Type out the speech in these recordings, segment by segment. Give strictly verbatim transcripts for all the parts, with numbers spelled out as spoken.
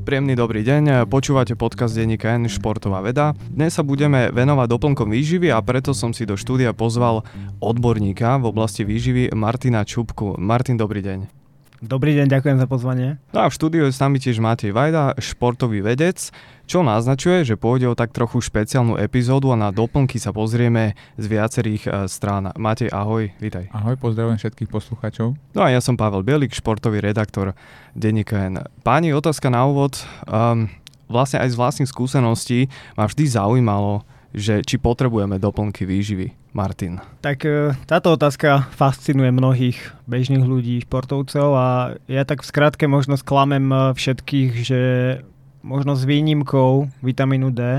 Príjemný dobrý deň, počúvate podcast denníka N Športová veda. Dnes sa budeme venovať doplnkom výživy a preto som si do štúdia pozval odborníka v oblasti výživy Martina Čupku. Martin, dobrý deň. Dobrý deň, ďakujem za pozvanie. No a v štúdiu je s nami tiež Matej Vajda, športový vedec, čo naznačuje, že pôjde o tak trochu špeciálnu epizódu a na doplnky sa pozrieme z viacerých strán. Matej, ahoj, vítaj. Ahoj, pozdravujem všetkých poslucháčov. No a ja som Pavel Bielik, športový redaktor denníka N. Páni, otázka na úvod. Um, vlastne aj z vlastných skúseností ma vždy zaujímalo, že či potrebujeme doplnky výživy. Martin. Tak táto otázka fascinuje mnohých bežných ľudí, športovcov a ja tak v skratke možno sklamem všetkých, že možno s výnimkou vitamínu D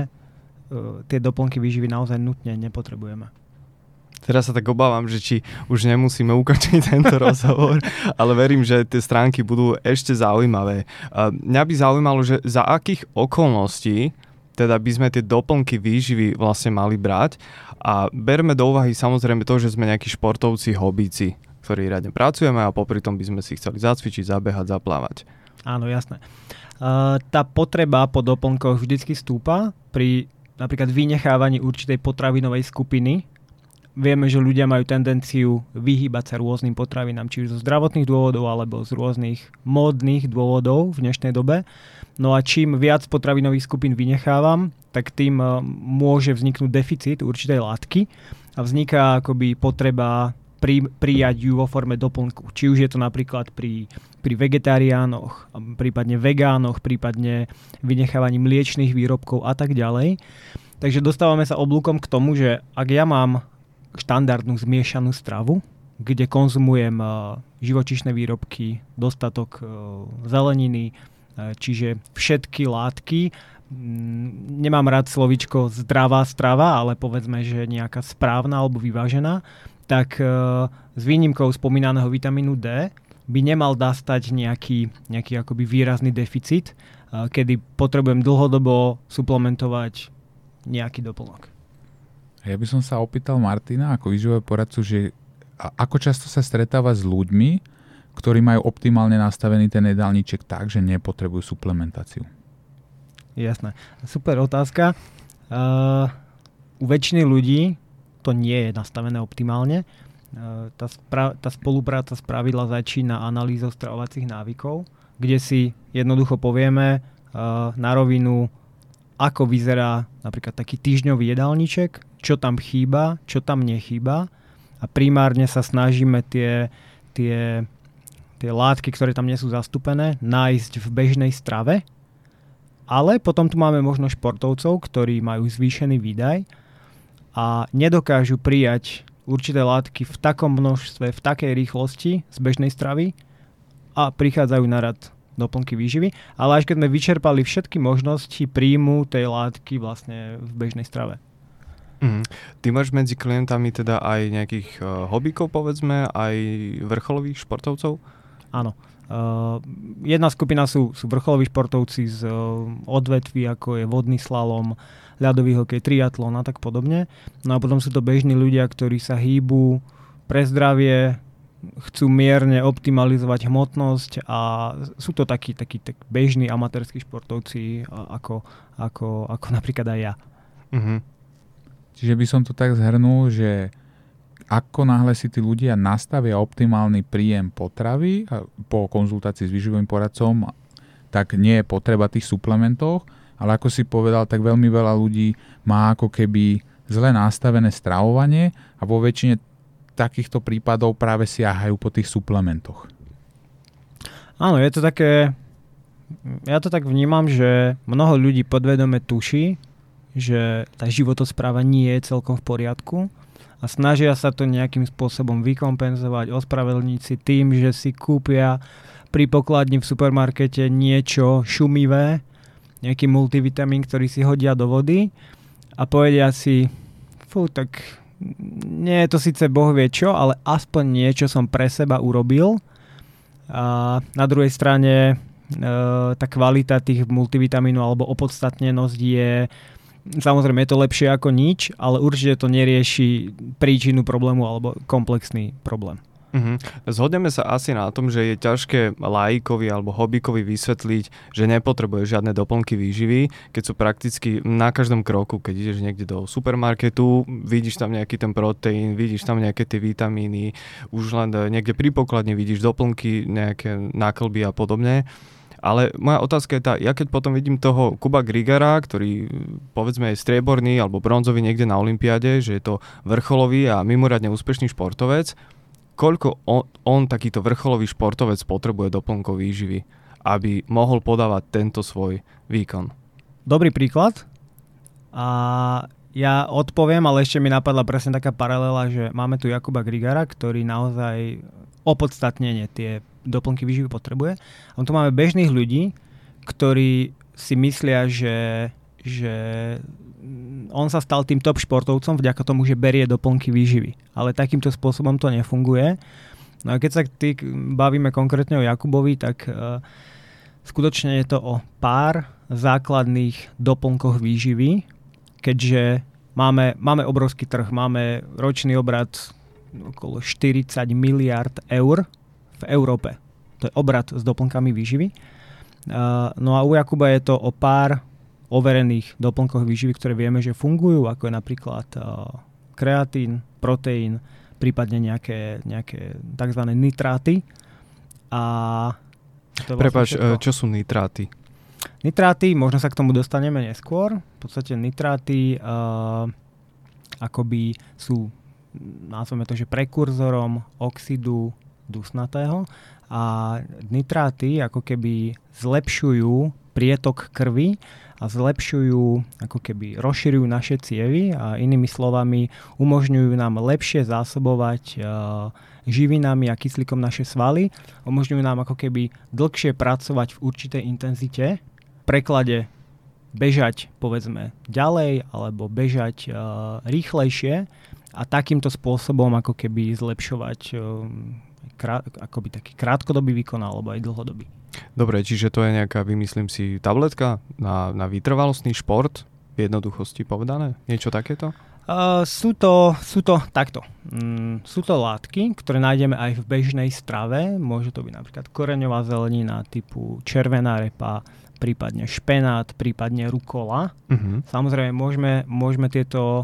tie doplnky výživy naozaj nutne nepotrebujeme. Teraz sa tak obávam, že či už nemusíme ukončiť tento rozhovor, ale verím, že tie stránky budú ešte zaujímavé. Mňa by zaujímalo, že za akých okolností teda by sme tie doplnky výživy vlastne mali brať a berme do úvahy samozrejme to, že sme nejakí športovci, hobíci, ktorí radne pracujeme a popri tom by sme si chceli zacvičiť, zabehať, zaplávať. Áno, jasné. Uh, tá potreba po doplnkoch vždycky stúpa pri napríklad vynechávaní určitej potravinovej skupiny. Vieme, že ľudia majú tendenciu vyhýbať sa rôznym potravinám, či už zo zdravotných dôvodov alebo z rôznych módnych dôvodov v dnešnej dobe. No a čím viac potravinových skupín vynechávam, tak tým môže vzniknúť deficit určitej látky a vzniká akoby potreba pri, prijať ju vo forme doplnku. Či už je to napríklad pri, pri vegetariánoch, prípadne vegánoch, prípadne vynechávaní mliečnych výrobkov a tak ďalej. Takže dostávame sa oblúkom k tomu, že ak ja mám štandardnú zmiešanú stravu, kde konzumujem živočíšne výrobky, dostatok zeleniny, čiže všetky látky. Nemám rád slovíčko zdravá strava, ale povedzme, že nejaká správna alebo vyvážená, tak s výnimkou spomínaného vitamínu D by nemal nastať nejaký, nejaký akoby výrazný deficit, kedy potrebujem dlhodobo suplementovať nejaký doplnok. Ja by som sa opýtal Martina ako výživového poradcu, že ako často sa stretáva s ľuďmi, ktorí majú optimálne nastavený ten jedálniček tak, že nepotrebujú suplementáciu. Jasné. Super otázka. Uh, u väčšiny ľudí to nie je nastavené optimálne. Uh, tá, spra- tá spolupráca spravidla začína analýzou stravovacích návykov, kde si jednoducho povieme uh, na rovinu, ako vyzerá napríklad taký týždňový jedálniček, čo tam chýba, čo tam nechýba a primárne sa snažíme tie, tie tie látky, ktoré tam nie sú zastúpené, nájsť v bežnej strave. Ale potom tu máme možno športovcov, ktorí majú zvýšený výdaj a nedokážu prijať určité látky v takom množstve, v takej rýchlosti z bežnej stravy a prichádzajú na rad doplnky výživy. Ale až keď sme vyčerpali všetky možnosti príjmu tej látky vlastne v bežnej strave. Mm. Ty máš medzi klientami teda aj nejakých uh, hobíkov, povedzme, aj vrcholových športovcov? Áno. Uh, jedna skupina sú, sú vrcholoví športovci z uh, odvetví, ako je vodný slalom, ľadový hokej, triatlon a tak podobne. No a potom sú to bežní ľudia, ktorí sa hýbu pre zdravie, chcú mierne optimalizovať hmotnosť a sú to takí, takí tak bežní amatérski športovci ako, ako, ako napríklad aj ja. Uh-huh. Čiže by som to tak zhrnul, že ako náhle si tí ľudia nastavia optimálny príjem potravy po konzultácii s výživovým poradcom, tak nie je potreba tých suplementov, ale ako si povedal, tak veľmi veľa ľudí má ako keby zle nastavené stravovanie a vo väčšine takýchto prípadov práve siahajú po tých suplementoch. Áno, je to také, ja to tak vnímam, že mnoho ľudí podvedome tuší, že tá životospráva nie je celkom v poriadku a snažia sa to nejakým spôsobom vykompenzovať, ospravedlniť si tým, že si kúpia pri pokladni v supermarkete niečo šumivé, nejaký multivitamín, ktorý si hodia do vody a povedia si, fú, tak nie je to síce boh vie čo, ale aspoň niečo som pre seba urobil. A na druhej strane e, tá kvalita tých multivitamínov alebo opodstatnenosť je, samozrejme je to lepšie ako nič, ale určite to nerieši príčinu problému alebo komplexný problém. Uh-huh. Zhodneme sa asi na tom, že je ťažké laikovi alebo hobíkovi vysvetliť, že nepotrebuje žiadne doplnky výživy, keď sú prakticky na každom kroku, keď ideš niekde do supermarketu, vidíš tam nejaký ten proteín, vidíš tam nejaké tie vitamíny, už len niekde pri pokladni vidíš doplnky, nejaké náklby a podobne. Ale moja otázka je tá, ja keď potom vidím toho Kuba Grigara, ktorý povedzme je strieborný alebo bronzový niekde na olympiáde, že je to vrcholový a mimoriadne úspešný športovec, koľko on, on takýto vrcholový športovec potrebuje doplnkov výživy, aby mohol podávať tento svoj výkon? Dobrý príklad. A ja odpoviem, ale ešte mi napadla presne taká paralela, že máme tu Jakuba Grigara, ktorý naozaj opodstatnenie tie doplnky výživy potrebuje. A tu máme bežných ľudí, ktorí si myslia, že, že on sa stal tým top športovcom vďaka tomu, že berie doplnky výživy. Ale takýmto spôsobom to nefunguje. No a keď sa tý, bavíme konkrétne o Jakubovi, tak uh, skutočne je to o pár základných doplnkoch výživy, keďže máme, máme obrovský trh, máme ročný obrat okolo štyridsať miliárd eur v Európe. To je obrat s doplnkami výživy. Uh, no a u Jakuba je to o pár overených doplnkoch výživy, ktoré vieme, že fungujú, ako je napríklad uh, kreatín, proteín, prípadne nejaké, nejaké tzv. Nitráty. A to vlastne Prepáč, všetko. Čo sú nitráty? Nitráty, možno sa k tomu dostaneme neskôr. V podstate nitráty uh, akoby sú, nazveme to, že prekurzorom oxidu dusnatého a nitráty ako keby zlepšujú prietok krvi a zlepšujú, ako keby rozširujú naše cievy a inými slovami umožňujú nám lepšie zásobovať uh, živinami a kyslíkom naše svaly, umožňujú nám ako keby dlhšie pracovať v určitej intenzite, v preklade bežať povedzme ďalej alebo bežať uh, rýchlejšie a takýmto spôsobom ako keby zlepšovať um, krát, akoby taký krátkodobý výkon alebo aj dlhodobý. Dobre, čiže to je nejaká, vymyslím si, tabletka na, na vytrvalostný šport, v jednoduchosti povedané? Niečo takéto? Uh, sú, to, sú to takto. Mm, sú to látky, ktoré nájdeme aj v bežnej strave. Môže to byť napríklad koreňová zelenina typu červená repa, prípadne špenát, prípadne rukola. Uh-huh. Samozrejme, môžeme, môžeme tieto uh,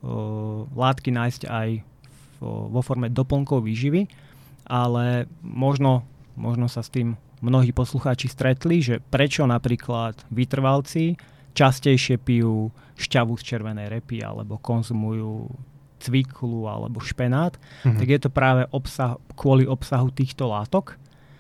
látky nájsť aj v, vo forme doplnkov výživy, ale možno, možno sa s tým mnohí poslucháči stretli, že prečo napríklad vytrvalci častejšie pijú šťavu z červenej repy alebo konzumujú cviklu alebo špenát, mm-hmm. tak je to práve obsah, kvôli obsahu týchto látok,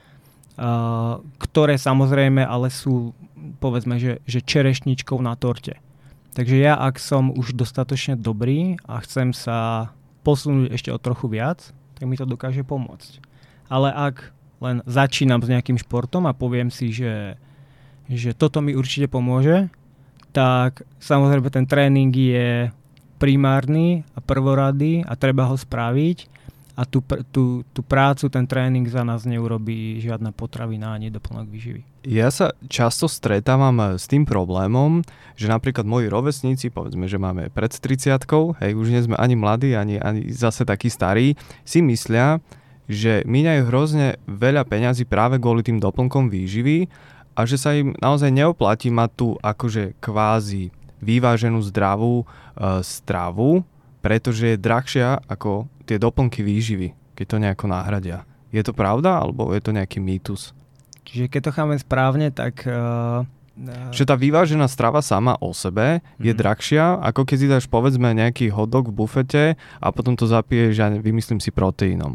uh, ktoré samozrejme ale sú, povedzme, že, že čerešničkou na torte. Takže ja, ak som už dostatočne dobrý a chcem sa posunúť ešte o trochu viac, tak mi to dokáže pomôcť. Ale ak len začínam s nejakým športom a poviem si, že, že toto mi určite pomôže, tak samozrejme ten tréning je primárny a prvoradý a treba ho spraviť a tú, tú, tú prácu, ten tréning za nás neurobí žiadna potravina ani doplnok výživy. Ja sa často stretávam s tým problémom, že napríklad moji rovesníci, povedzme, že máme pred tridsiatkou, hej, už nie sme ani mladí, ani, ani zase takí starí, si myslia, že míňajú hrozne veľa peňazí práve kvôli tým doplnkom výživy a že sa im naozaj neoplatí mať tú akože kvázi vyváženú zdravú e, stravu, pretože je drahšia ako tie doplnky výživy, keď to nejako nahradia. Je to pravda, alebo je to nejaký mýtus? Čiže keď to cháme správne, tak... Uh, uh... Že tá vyvážená strava sama o sebe mm-hmm. je drahšia, ako keď si dáš povedzme nejaký hotdog v bufete a potom to zapiješ, ja vymyslím si, proteínom.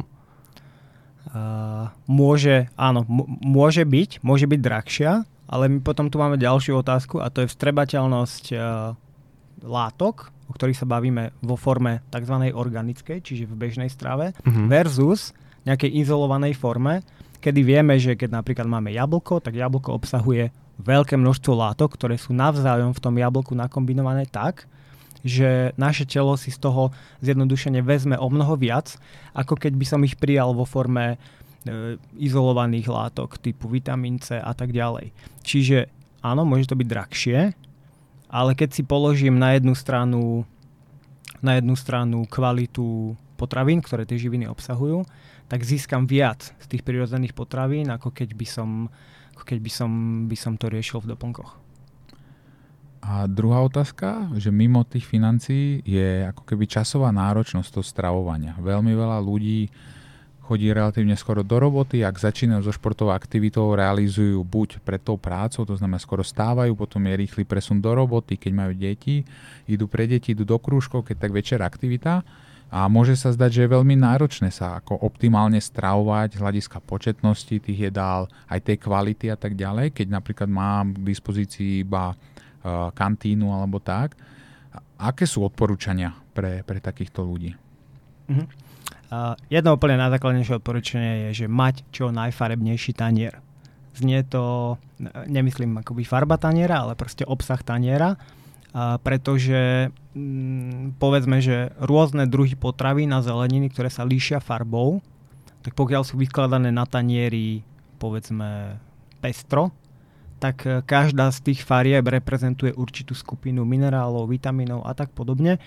Uh, môže, áno, m- môže byť, môže byť drahšia, ale my potom tu máme ďalšiu otázku a to je vstrebateľnosť uh, látok, o ktorých sa bavíme vo forme tzv. Organickej, čiže v bežnej strave, uh-huh. versus nejakej izolovanej forme, kedy vieme, že keď napríklad máme jablko, tak jablko obsahuje veľké množstvo látok, ktoré sú navzájom v tom jablku nakombinované tak, že naše telo si z toho zjednodušene vezme o mnoho viac, ako keď by som ich prijal vo forme e, izolovaných látok typu vitamín C a tak ďalej. Čiže áno, môže to byť drahšie, ale keď si položím na jednu stranu, na jednu stranu kvalitu potravín, ktoré tie živiny obsahujú, tak získam viac z tých prirodzených potravín, ako keď by som, ako keď by som, by som to riešil v doplnkoch. A druhá otázka, že mimo tých financií je ako keby časová náročnosť toho stravovania. Veľmi veľa ľudí chodí relatívne skoro do roboty, ak začínajú so športovou aktivitou, realizujú buď pred tou prácou, to znamená skoro stávajú, potom je rýchly presun do roboty, keď majú deti, idú pre deti, idú do krúžkov, keď tak večer aktivita. A môže sa zdať, že je veľmi náročné sa ako optimálne stravovať z hľadiska početnosti tých jedál, aj tej kvality a tak ďalej, keď napríklad mám k dispozícii iba uh, kantínu alebo tak. Aké sú odporúčania pre, pre takýchto ľudí? Uh-huh. Uh, jedno úplne najzákladnejšie odporúčanie je, že mať čo najfarebnejší tanier. Znie to, nemyslím akoby farba taniera, ale proste obsah taniera. A pretože mm, povedzme, že rôzne druhy potravín a zeleniny, ktoré sa líšia farbou, tak pokiaľ sú vykladané na tanieri povedzme pestro, tak každá z tých farieb reprezentuje určitú skupinu minerálov, vitamínov a tak podobne.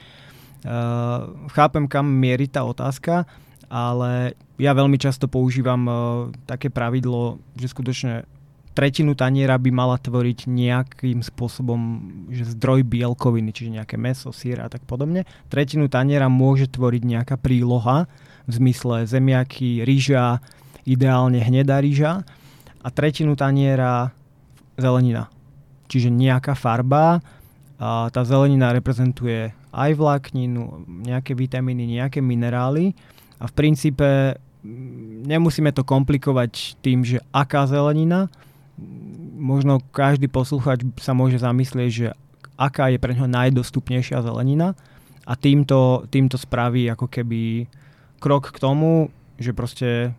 Uh, chápem, kam mierí tá otázka, ale ja veľmi často používam uh, také pravidlo, že skutočne tretinu taniera by mala tvoriť nejakým spôsobom že zdroj bielkoviny, čiže nejaké mäso, syr a tak podobne. Tretinu taniera môže tvoriť nejaká príloha v zmysle zemiaky, rýža, ideálne hnedá rýža a tretinu taniera zelenina, čiže nejaká farba. A tá zelenina reprezentuje aj vlákninu, nejaké vitamíny, nejaké minerály a v princípe nemusíme to komplikovať tým, že aká zelenina. Možno každý poslucháč sa môže zamyslieť, že aká je pre ňoho najdostupnejšia zelenina a týmto, týmto spraví ako keby krok k tomu, že proste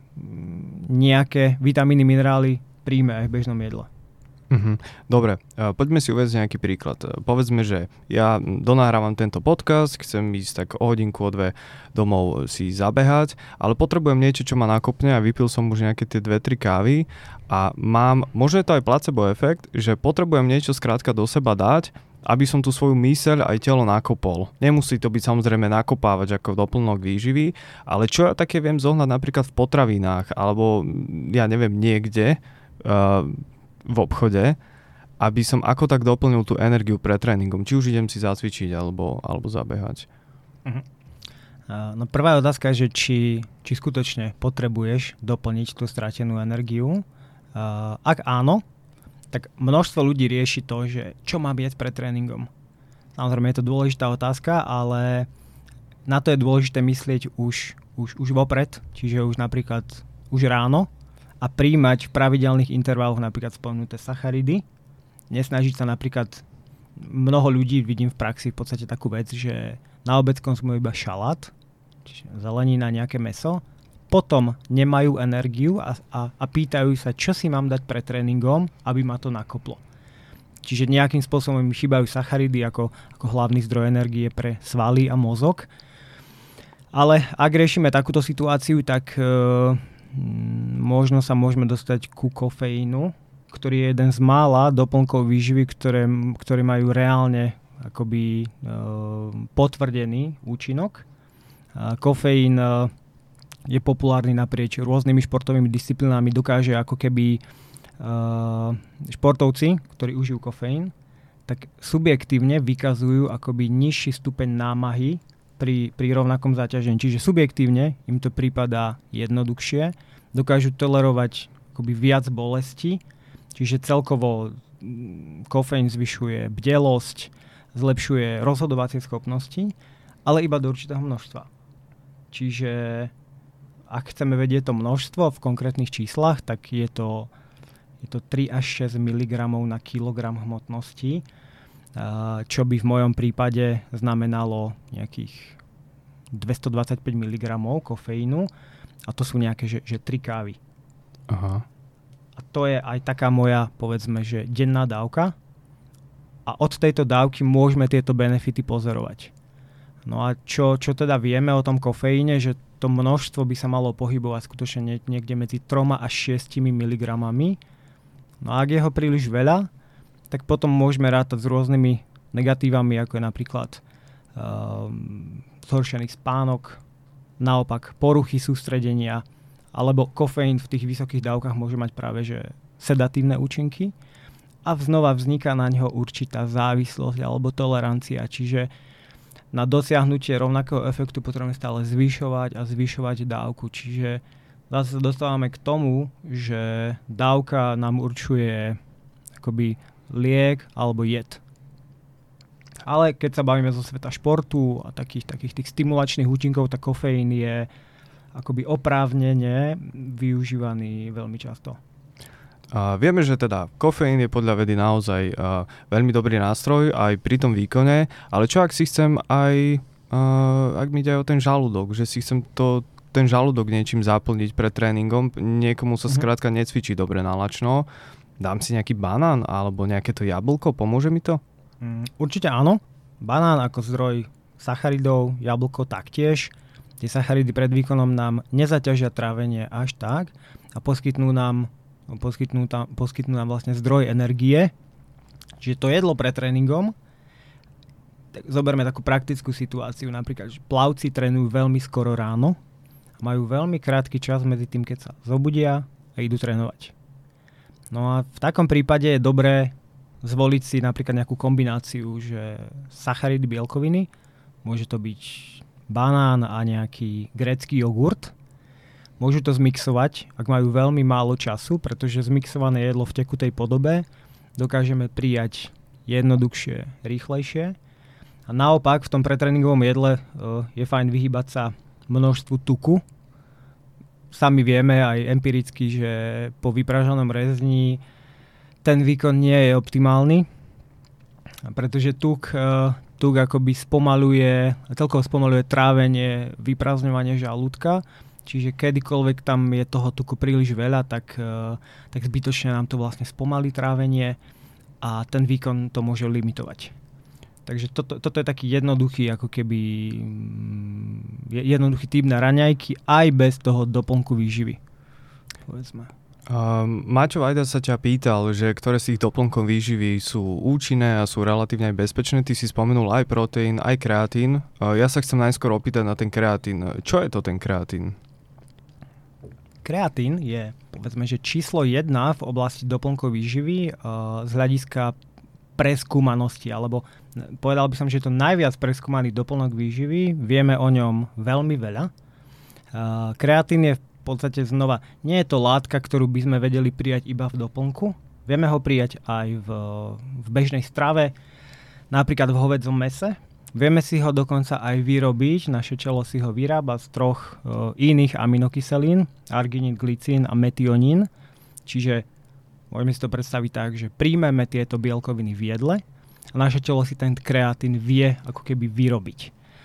nejaké vitamíny, minerály príjme aj v bežnom jedle. Mhm. Dobre, poďme si uvieť nejaký príklad. Povedzme, že ja donahrávam tento podcast, chcem ísť tak o hodinku, o dve domov si zabehať, ale potrebujem niečo, čo ma nakopne a vypil som už nejaké tie dve tri kávy a mám, možno je to aj placebo efekt, že potrebujem niečo skrátka do seba dať, aby som tú svoju myseľ aj telo nakopol. Nemusí to byť samozrejme nakopávať ako doplnok výživy, ale čo ja také viem zohnať napríklad v potravinách alebo ja neviem niekde, uh, v obchode, aby som ako tak doplnil tú energiu pred tréningom. Či už idem si zacvičiť alebo, alebo zabehať. Uh-huh. Uh, no prvá otázka je, že či, či skutočne potrebuješ doplniť tú stratenú energiu. Uh, ak áno, tak množstvo ľudí rieši to, že čo mám jesť pred tréningom. Samozrejme je to dôležitá otázka, ale na to je dôležité myslieť už, už, už vopred, čiže už napríklad už ráno, a príjmať v pravidelných intervaloch napríklad spomenuté sacharidy. Nesnažiť sa napríklad, mnoho ľudí vidím v praxi v podstate takú vec, že na obed konzumujú iba šalát, čiže zelenina, nejaké mäso, potom nemajú energiu a, a, a pýtajú sa, čo si mám dať pred tréningom, aby ma to nakoplo. Čiže nejakým spôsobom mi chýbajú sacharidy ako, ako hlavný zdroj energie pre svaly a mozog. Ale ak riešime takúto situáciu, tak e, možno sa môžeme dostať ku kofeínu, ktorý je jeden z mála doplnkov výživy, ktoré, ktoré majú reálne akoby e, potvrdený účinok. A kofeín e, je populárny naprieč rôznymi športovými disciplínami, dokáže ako keby e, športovci, ktorí užijú kofeín, tak subjektívne vykazujú akoby nižší stupeň námahy Pri, pri rovnakom zaťažení. Čiže subjektívne im to prípadá jednoduchšie, dokážu tolerovať akoby viac bolesti, čiže celkovo kofeín zvyšuje bdelosť, zlepšuje rozhodovacie schopnosti, ale iba do určitého množstva. Čiže ak chceme vedieť to množstvo v konkrétnych číslach, tak je to, je to tri až šesť miligramov na kilogram hmotnosti, čo by v mojom prípade znamenalo nejakých dvestodvadsaťpäť miligramov kofeínu a to sú nejaké, že, že tri kávy. Aha. A to je aj taká moja, povedzme, že denná dávka a od tejto dávky môžeme tieto benefity pozorovať. No a čo, čo teda vieme o tom kofeíne, že to množstvo by sa malo pohybovať skutočne niekde medzi tri až šesť miligramami. No a ak je ho príliš veľa, tak potom môžeme rátať s rôznymi negatívami, ako je napríklad um, zhoršený spánok, naopak poruchy sústredenia, alebo kofeín v tých vysokých dávkach môže mať práve že sedatívne účinky a znova vzniká na ňo určitá závislosť alebo tolerancia, čiže na dosiahnutie rovnakého efektu potrebujeme stále zvyšovať a zvyšovať dávku, čiže zase dostávame k tomu, že dávka nám určuje akoby liek alebo jed. Ale keď sa bavíme zo sveta športu a takých, takých tých stimulačných účinkov, tak kofeín je akoby oprávnene využívaný veľmi často. A vieme, že teda kofeín je podľa vedy naozaj uh, veľmi dobrý nástroj aj pri tom výkone, ale čo ak si chcem aj, uh, ak mi ide o ten žalúdok, že si chcem to, ten žalúdok niečím zaplniť pred tréningom, niekomu sa skrátka necvičí dobre nalačno, dám si nejaký banán alebo nejaké to jablko, pomôže mi to? Mm, určite áno. Banán ako zdroj sacharidov, jablko taktiež. Tie sacharidy pred výkonom nám nezaťažia trávenie až tak a poskytnú nám, poskytnú tam, poskytnú nám vlastne zdroj energie. Čiže to jedlo pred tréningom, tak zoberme takú praktickú situáciu, napríklad, že plavci trénujú veľmi skoro ráno a majú veľmi krátky čas medzi tým, keď sa zobudia a idú trénovať. No a v takom prípade je dobré zvoliť si napríklad nejakú kombináciu, že sacharidy, bielkoviny, môže to byť banán a nejaký grécky jogurt. Môžu to zmixovať, ak majú veľmi málo času, pretože zmixované jedlo v tekutej podobe dokážeme prijať jednoduchšie, rýchlejšie. A naopak v tom pretréningovom jedle uh, je fajn vyhýbať sa množstvu tuku. Sami vieme aj empiricky, že po vypražanom rezni ten výkon nie je optimálny, pretože tuk, uh, tuk akoby spomaluje, celkovo spomaluje trávenie, vyprázdňovanie žalúdka, čiže kedykoľvek tam je toho tuku príliš veľa, tak, uh, tak zbytočne nám to vlastne spomalí trávenie a ten výkon to môže limitovať. Takže toto, toto je taký jednoduchý, ako keby jednoduchý typ na raňajky aj bez toho doplnku výživy. Povedzme. Uh, Maťo Vajda sa ťa pýtal, že ktoré z tých doplnkov výživy sú účinné a sú relatívne aj bezpečné. Ty si spomenul aj proteín, aj kreatín. Uh, ja sa chcem najskôr opýtať na ten kreatín. Čo je to ten kreatín? Kreatín je, povedzme, že číslo jedna v oblasti doplnkov výživy uh, z hľadiska preskúmanosti, alebo povedal by som, že je to najviac preskúmaný doplnok výživy. Vieme o ňom veľmi veľa. Uh, kreatín je v podstate znova, nie je to látka, ktorú by sme vedeli prijať iba v doplnku. Vieme ho prijať aj v, v bežnej strave, napríklad v hovädzom mäse. Vieme si ho dokonca aj vyrobiť, naše telo si ho vyrába z troch uh, iných aminokyselín, arginín, glycín a metionín. Čiže môžeme si to predstaviť tak, že príjmeme tieto bielkoviny v jedle a naše telo si ten kreatín vie ako keby vyrobiť.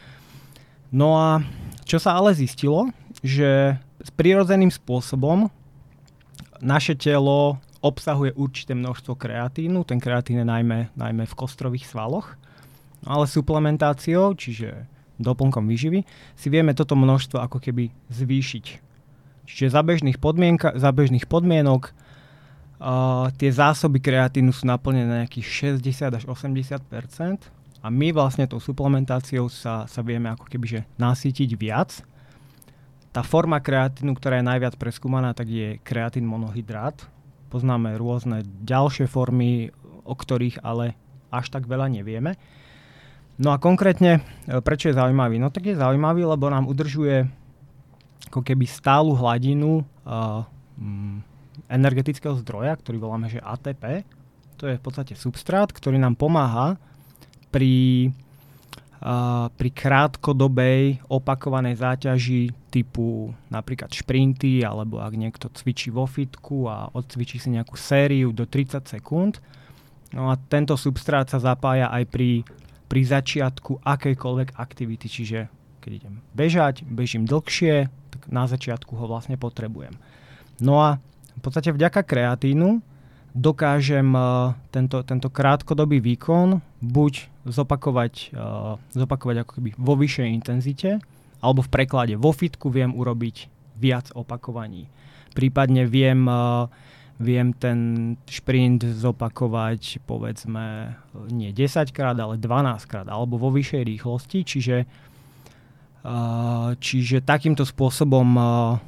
No a čo sa ale zistilo, že s prirodzeným spôsobom naše telo obsahuje určité množstvo kreatínu. Ten kreatín je najmä, najmä v kostrových svaloch. No ale suplementáciou, čiže doplnkom výživy, si vieme toto množstvo ako keby zvýšiť. Čiže za bežných, podmienka, za bežných podmienok uh, tie zásoby kreatínu sú naplnené na nejakých šesťdesiat až osemdesiat percent a my vlastne tou suplementáciou sa, sa vieme ako keby že nasýtiť viac. Tá forma kreatínu, ktorá je najviac preskúmaná, tak je kreatín monohydrát. Poznáme rôzne ďalšie formy, o ktorých ale až tak veľa nevieme. No a konkrétne, prečo je zaujímavý? No tak je zaujímavý, lebo nám udržuje ako keby stálu hladinu uh, um, energetického zdroja, ktorý voláme, že á té pé. To je v podstate substrát, ktorý nám pomáha pri Uh, pri krátkodobej opakovanej záťaži typu napríklad šprinty, alebo ak niekto cvičí vo fitku a odcvičí si nejakú sériu do tridsať sekúnd. No a tento substrát sa zapája aj pri, pri začiatku akejkoľvek aktivity, čiže keď idem bežať, bežím dlhšie, tak na začiatku ho vlastne potrebujem. No a v podstate vďaka kreatínu dokážem uh, tento, tento krátkodobý výkon buď zopakovať, uh, zopakovať ako keby vo vyššej intenzite, alebo v preklade vo fitku viem urobiť viac opakovaní. Prípadne viem, uh, viem ten šprint zopakovať povedzme nie desaťkrát, ale dvanásťkrát, alebo vo vyššej rýchlosti, čiže, uh, čiže takýmto spôsobom uh,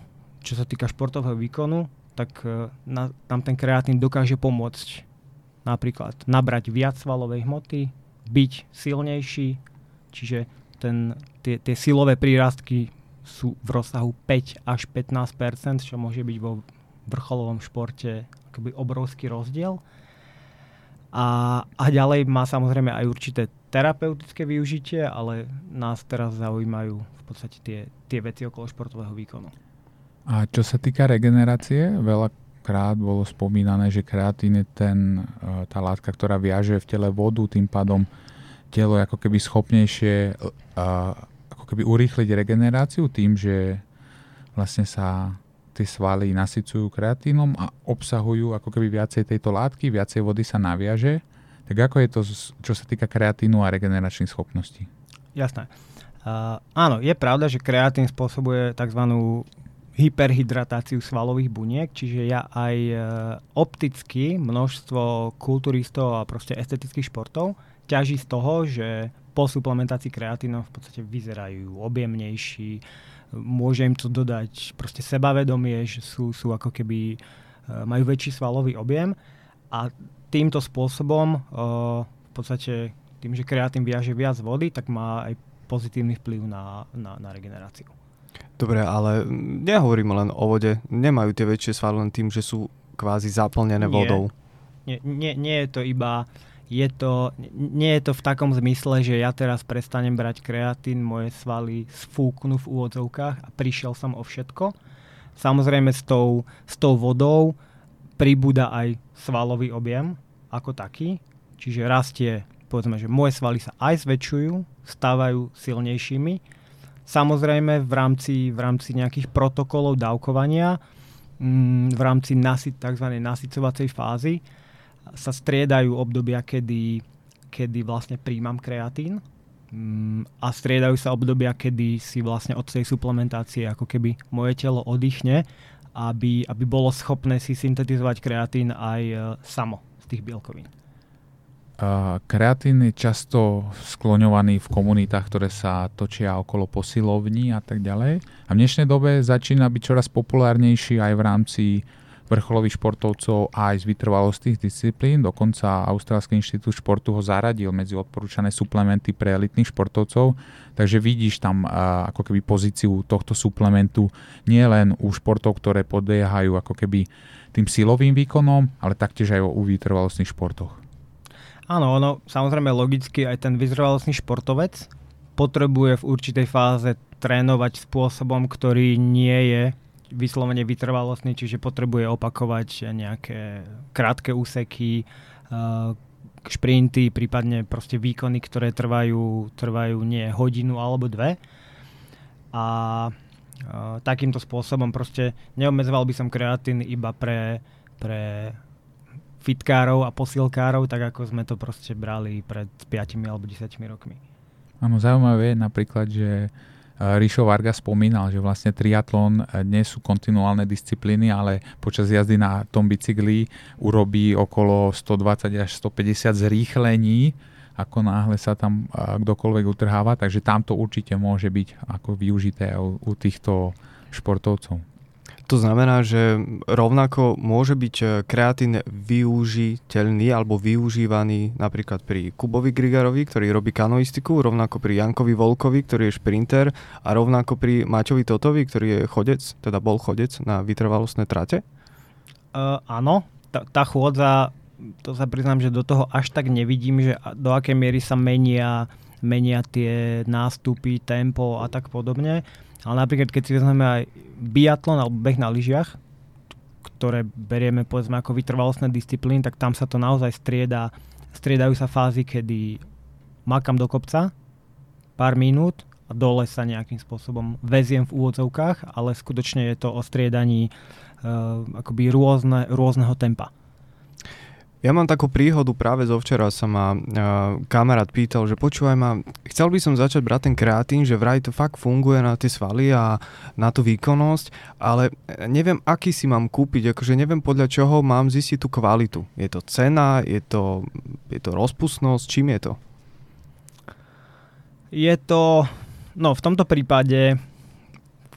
čo sa týka športového výkonu, tak na, nám ten kreatín dokáže pomôcť napríklad nabrať viac svalovej hmoty, byť silnejší, čiže ten, tie, tie silové prírastky sú v rozsahu päť až pätnásť percent, čo môže byť vo vrcholovom športe akoby obrovský rozdiel. A, a ďalej má samozrejme aj určité terapeutické využitie, ale nás teraz zaujímajú v podstate tie, tie veci okolo športového výkonu. A čo sa týka regenerácie, veľakrát bolo spomínané, že kreatín je ten, tá látka, ktorá viaže v tele vodu, tým pádom telo je ako keby schopnejšie uh, ako keby urýchliť regeneráciu tým, že vlastne sa tie svaly nasycujú kreatínom a obsahujú ako keby viacej tejto látky, viacej vody sa naviaže. Tak ako je to, čo sa týka kreatínu a regeneračných schopností? Jasné. Uh, áno, je pravda, že kreatín spôsobuje tzv. Hyperhydratáciu svalových buniek, čiže ja aj uh, opticky množstvo kulturistov a proste estetických športov ťaží z toho, že po suplementácii kreatínom v podstate vyzerajú objemnejší, môže im to dodať proste sebavedomie, že sú, sú ako keby majú väčší svalový objem a týmto spôsobom v podstate tým, že kreatín viaže viac vody, tak má aj pozitívny vplyv na, na, na regeneráciu. Dobre, ale nehovoríme len o vode. Nemajú tie väčšie svaly len tým, že sú kvázi zaplnené nie, vodou. Nie, nie, nie je to iba Je to, nie je to v takom zmysle, že ja teraz prestanem brať kreatín, moje svaly sfúknú v úvodzovkách a prišiel som o všetko. Samozrejme s tou, s tou vodou pribúda aj svalový objem ako taký, čiže rastie, povedzme, že moje svaly sa aj zväčšujú, stávajú silnejšími. Samozrejme v rámci, v rámci nejakých protokolov dávkovania, v rámci nasyt, tzv. Nasycovacej fázy sa striedajú obdobia, kedy, kedy vlastne príjmam kreatín a striedajú sa obdobia, kedy si vlastne od tej suplementácie ako keby moje telo oddychne, aby, aby bolo schopné si syntetizovať kreatín aj samo z tých bielkovín. Uh, kreatín je často skloňovaný v komunitách, ktoré sa točia okolo posilovní a tak ďalej. A v dnešnej dobe začína byť čoraz populárnejší aj v rámci vrcholových športovcov a aj z vytrvalostných disciplín. Dokonca Austrálsky inštitút športu ho zaradil medzi odporúčané suplementy pre elitných športovcov. Takže vidíš tam uh, ako keby pozíciu tohto suplementu nie len u športov, ktoré podliehajú ako keby tým silovým výkonom, ale taktiež aj u vytrvalostných športoch. Áno, ono samozrejme logicky aj ten vytrvalostný športovec potrebuje v určitej fáze trénovať spôsobom, ktorý nie je vyslovene vytrvalostný, čiže potrebuje opakovať nejaké krátke úseky, šprinty, prípadne proste výkony, ktoré trvajú, trvajú nie hodinu alebo dve. A takýmto spôsobom proste neobmedzoval by som kreatín iba pre, pre fitkárov a posilkárov, tak ako sme to proste brali pred piatimi alebo desiatimi rokmi. Áno, zaujímavé je napríklad, že Rišo Varga spomínal, že vlastne triatlon nie sú kontinuálne disciplíny, ale počas jazdy na tom bicykli urobí okolo stodvadsať až stopäťdesiat zrýchlení, ako náhle sa tam kdokoľvek utrháva, takže tam to určite môže byť ako využité u, u týchto športovcov. To znamená, že rovnako môže byť kreatín využiteľný alebo využívaný napríklad pri Kubovi Grigarovi, ktorý robí kanoistiku, rovnako pri Jankovi Volkovi, ktorý je šprinter a rovnako pri Maťovi Totovi, ktorý je chodec, teda bol chodec na vytrvalostné trate? Uh, áno, tá, tá chôdza, to sa priznám, že do toho až tak nevidím, že do akej miery sa menia, menia tie nástupy, tempo a tak podobne. Ale napríklad, keď si vezmeme aj biatlon alebo beh na lyžiach, ktoré berieme povedzme ako vytrvalostné disciplíny, tak tam sa to naozaj strieda, striedajú sa fázy, kedy makam do kopca pár minút a dole sa nejakým spôsobom veziem v úvodzovkách, ale skutočne je to o striedaní uh, akoby rôzne, rôzneho tempa. Ja mám takú príhodu, práve zo včera sa ma uh, kamarát pýtal, že počúvaj ma, chcel by som začať brať ten kreatín, že vraj to fakt funguje na tie svaly a na tú výkonnosť, ale neviem, aký si mám kúpiť, akože neviem podľa čoho mám zistiť tú kvalitu. Je to cena, je to, je to rozpustnosť, čím je to? Je to, no v tomto prípade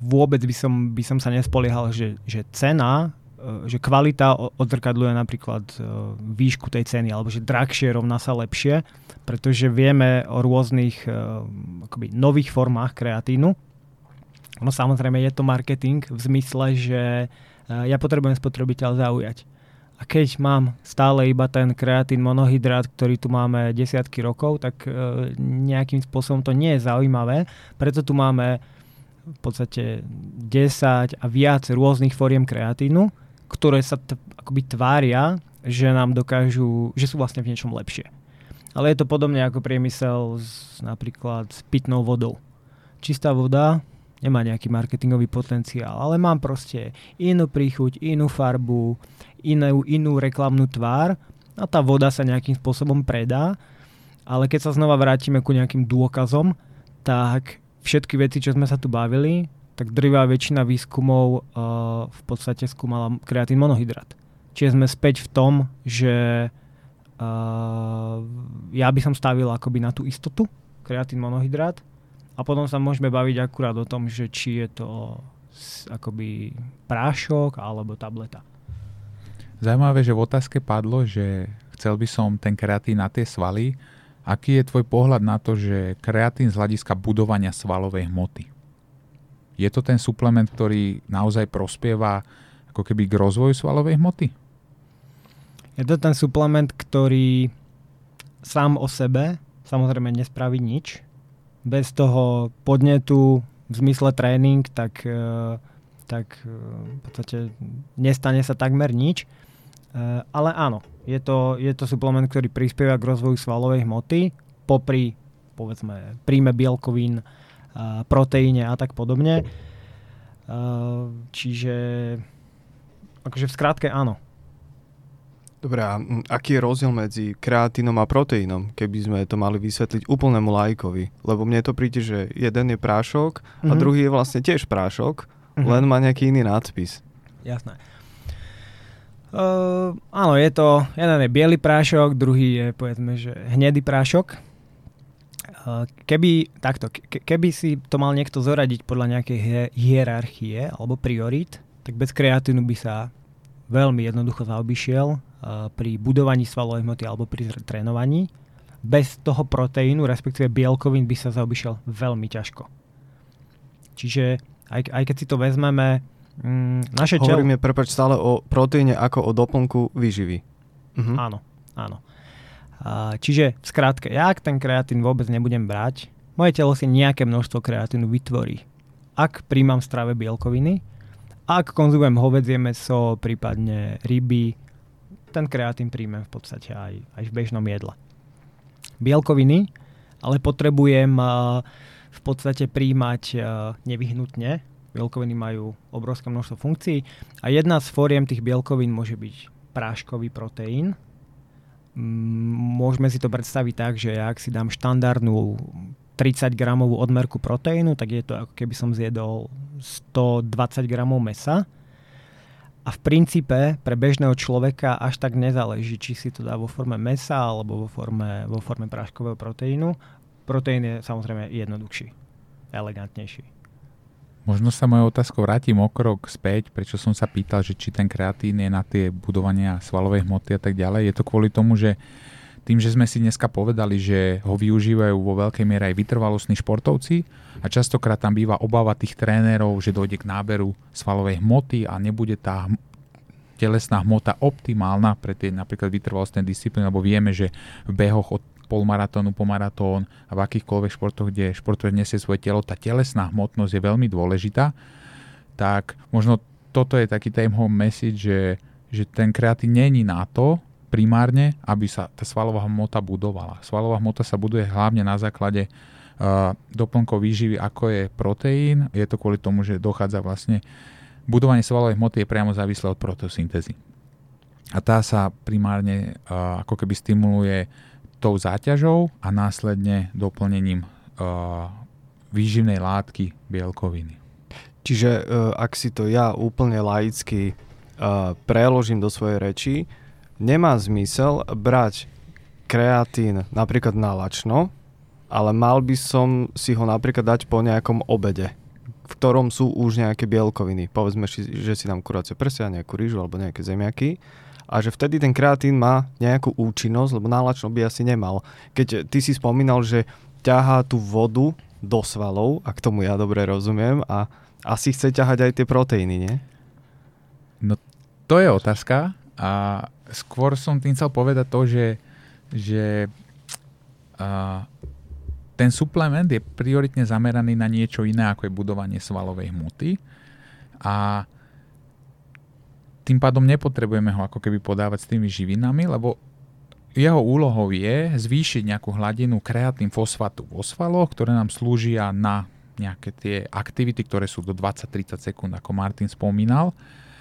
vôbec by som, by som sa nespoliehal, že, že cena, že kvalita odzrkadľuje napríklad výšku tej ceny, alebo že drahšie rovná sa lepšie, pretože vieme o rôznych akoby, nových formách kreatínu. No samozrejme je to marketing v zmysle, že ja potrebujem spotrebiteľa zaujať. A keď mám stále iba ten kreatín monohydrát, ktorý tu máme desiatky rokov, tak nejakým spôsobom to nie je zaujímavé. Preto tu máme v podstate desať a viac rôznych foriem kreatínu, ktoré sa t- akoby tvária, že nám dokážu, že sú vlastne v niečom lepšie. Ale je to podobne ako priemysel s, napríklad s pitnou vodou. Čistá voda nemá nejaký marketingový potenciál, ale mám proste inú príchuť, inú farbu, inú, inú reklamnú tvár a tá voda sa nejakým spôsobom predá. Ale keď sa znova vrátime ku nejakým dôkazom, tak všetky veci, čo sme sa tu bavili, tak drvivá väčšina výskumov uh, v podstate skúmala kreatín monohydrát. Čiže sme späť v tom, že uh, ja by som stavil akoby na tú istotu, kreatín monohydrát, a potom sa môžeme baviť akurát o tom, že či je to akoby prášok alebo tableta. Zaujímavé, že v otázke padlo, že chcel by som ten kreatín na tie svaly. Aký je tvoj pohľad na to, že kreatín z hľadiska budovania svalovej hmoty? Je to ten suplement, ktorý naozaj prospieva ako keby k rozvoju svalovej hmoty? Je to ten suplement, ktorý sám o sebe samozrejme nespraví nič. Bez toho podnetu v zmysle tréning, tak, tak v podstate nestane sa takmer nič. Ale áno, je to, je to suplement, ktorý prispieva k rozvoju svalovej hmoty popri, povedzme, príjme bielkovín, proteíne a tak podobne. Čiže akože v skratke áno. Dobre, a aký je rozdiel medzi kreatínom a proteínom, keby sme to mali vysvetliť úplnému laikovi? Lebo mne to príde, že jeden je prášok a mm-hmm. druhý je vlastne tiež prášok, mm-hmm. len má nejaký iný nadpis. Jasné. Uh, áno, je to, jeden je biely prášok, druhý je povedzme, že hnedý prášok. Keby, takto, ke, keby si to mal niekto zoradiť podľa nejakej hierarchie alebo priorít, tak bez kreatínu by sa veľmi jednoducho zaobišiel uh, pri budovaní svalovej hmoty alebo pri trénovaní. Bez toho proteínu, respektíve bielkovín, by sa zaobišiel veľmi ťažko. Čiže aj, aj keď si to vezmeme, mm, naše telo... Hovoríme, prepáč, stále o proteíne ako o doplnku výživy. Mhm. Áno, áno. Uh, čiže v skratke, ja ak ten kreatín vôbec nebudem brať, moje telo si nejaké množstvo kreatínu vytvorí. Ak príjmam v strave bielkoviny, ak konzumujem hovädzie mäso, prípadne ryby, ten kreatín príjmem v podstate aj, aj v bežnom jedle. Bielkoviny, ale potrebujem uh, v podstate príjmať uh, nevyhnutne. Bielkoviny majú obrovské množstvo funkcií a jedna z fóriem tých bielkovín môže byť práškový proteín. Môžeme si to predstaviť tak, že ak si dám štandardnú tridsať gramovú odmerku proteínu, tak je to ako keby som zjedol stodvadsať gramov mäsa. A v princípe pre bežného človeka až tak nezáleží, či si to dá vo forme mäsa alebo vo forme, vo forme práškového proteínu. Proteín je samozrejme jednoduchší, elegantnejší. Možno sa mojou otázkou vrátim o krok späť, prečo som sa pýtal, že či ten kreatín je na tie budovania svalovej hmoty a tak ďalej. Je to kvôli tomu, že tým, že sme si dneska povedali, že ho využívajú vo veľkej miere aj vytrvalostní športovci a častokrát tam býva obava tých trénerov, že dojde k náberu svalovej hmoty a nebude tá telesná hmota optimálna pre tie napríklad vytrvalostné disciplíny, lebo vieme, že v behoch od polmaratónu po maratón a v akýchkoľvek športoch, kde športovec nesie svoje telo, tá telesná hmotnosť je veľmi dôležitá. Tak možno toto je taký take home message, že, že ten kreatín není na to primárne, aby sa tá svalová hmota budovala. Svalová hmota sa buduje hlavne na základe uh, doplnkov výživy, ako je proteín. Je to kvôli tomu, že dochádza vlastne budovanie svalovej hmoty je priamo závislé od proteosyntézy. A tá sa primárne uh, ako keby stimuluje tou záťažou a následne doplnením uh, výživnej látky bielkoviny. Čiže uh, ak si to ja úplne laicky uh, preložím do svojej reči, nemá zmysel brať kreatín napríklad na lačno, ale mal by som si ho napríklad dať po nejakom obede, v v ktorom sú už nejaké bielkoviny. Povedzme, že si dám kuracie prsia, nejakú rýžu alebo nejaké zemiaky. A že vtedy ten kreatín má nejakú účinnosť, lebo nálačnosť by asi nemal. Keď ty si spomínal, že ťahá tú vodu do svalov, a k tomu ja dobre rozumiem, a asi chce ťahať aj tie proteíny, nie? No to je otázka a skôr som tým chcel povedať to, že, že uh, ten suplement je prioritne zameraný na niečo iné, ako je budovanie svalovej hmoty a tým pádom nepotrebujeme ho ako keby podávať s tými živinami, lebo jeho úlohou je zvýšiť nejakú hladinu kreatín fosfátu vo svaloch, ktoré nám slúžia na nejaké tie aktivity, ktoré sú do dvadsať tridsať sekúnd, ako Martin spomínal.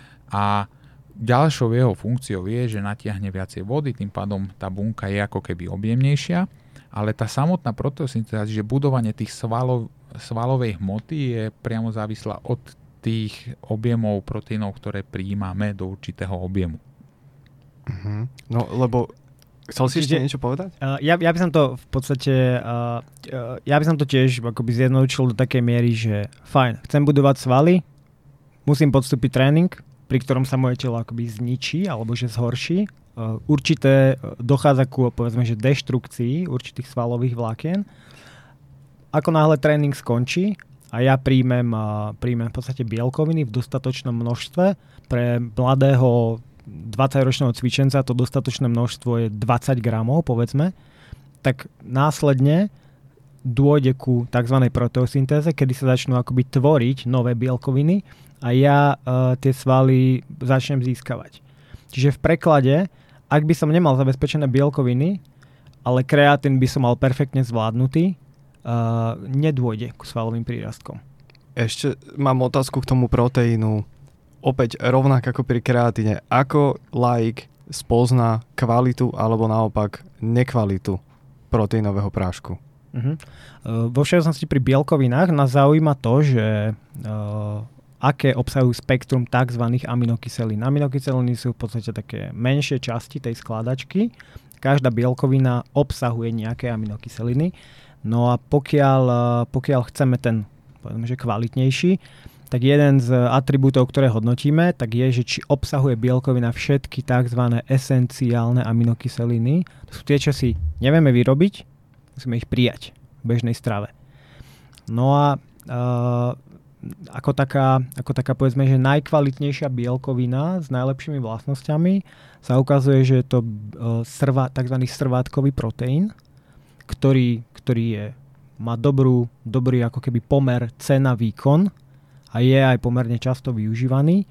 A ďalšou jeho funkciou je, že natiahne viacej vody, tým pádom tá bunka je ako keby objemnejšia, ale tá samotná proteosyntéza, že budovanie tých svalov, svalovej hmoty je priamo závislá od tých objemov proteínov, ktoré prijímame do určitého objemu. Uh-huh. No, lebo chcel si ešte niečo povedať? Uh, ja, ja by som to v podstate, uh, uh, ja by som to tiež akoby zjednodušil do takej miery, že fajn, chcem budovať svaly, musím podstúpiť tréning, pri ktorom sa moje telo akoby zničí alebo že zhorší. Uh, určité dochádza ku, povedzme, že deštrukcii určitých svalových vlákien. Ako náhle tréning skončí a ja príjmem, uh, príjmem v podstate bielkoviny v dostatočnom množstve, pre mladého dvadsaťročného cvičenca to dostatočné množstvo je dvadsať gramov, povedzme, tak následne dôjde ku tzv. Proteosyntéze, kedy sa začnú akoby tvoriť nové bielkoviny a ja uh, tie svaly začnem získavať. Čiže v preklade, ak by som nemal zabezpečené bielkoviny, ale kreatín by som mal perfektne zvládnutý, uh, nedôjde ku svalovým prírastkom. Ešte mám otázku k tomu proteínu. Opäť rovnako ako pri kreatíne. Ako laik spozná kvalitu alebo naopak nekvalitu proteínového prášku? Uh-huh. Uh, vo všeobecnosti pri bielkovinách nás zaujíma to, že uh, aké obsahujú spektrum tzv. Aminokyselín. Aminokyseliny sú v podstate také menšie časti tej skladačky. Každá bielkovina obsahuje nejaké aminokyseliny. No a pokiaľ, uh, pokiaľ chceme ten, povedzme, že kvalitnejší, tak jeden z atribútov, ktoré hodnotíme, tak je, že či obsahuje bielkovina všetky tzv. Esenciálne aminokyseliny. To sú tie, čo si nevieme vyrobiť, musíme ich prijať v bežnej strave. No a uh, ako taká, ako taká povedzme, že najkvalitnejšia bielkovina s najlepšími vlastnosťami sa ukazuje, že je to uh, srva, tzv. Srvátkový proteín, ktorý, ktorý je, má dobrú, dobrý ako keby pomer cena-výkon, a je aj pomerne často využívaný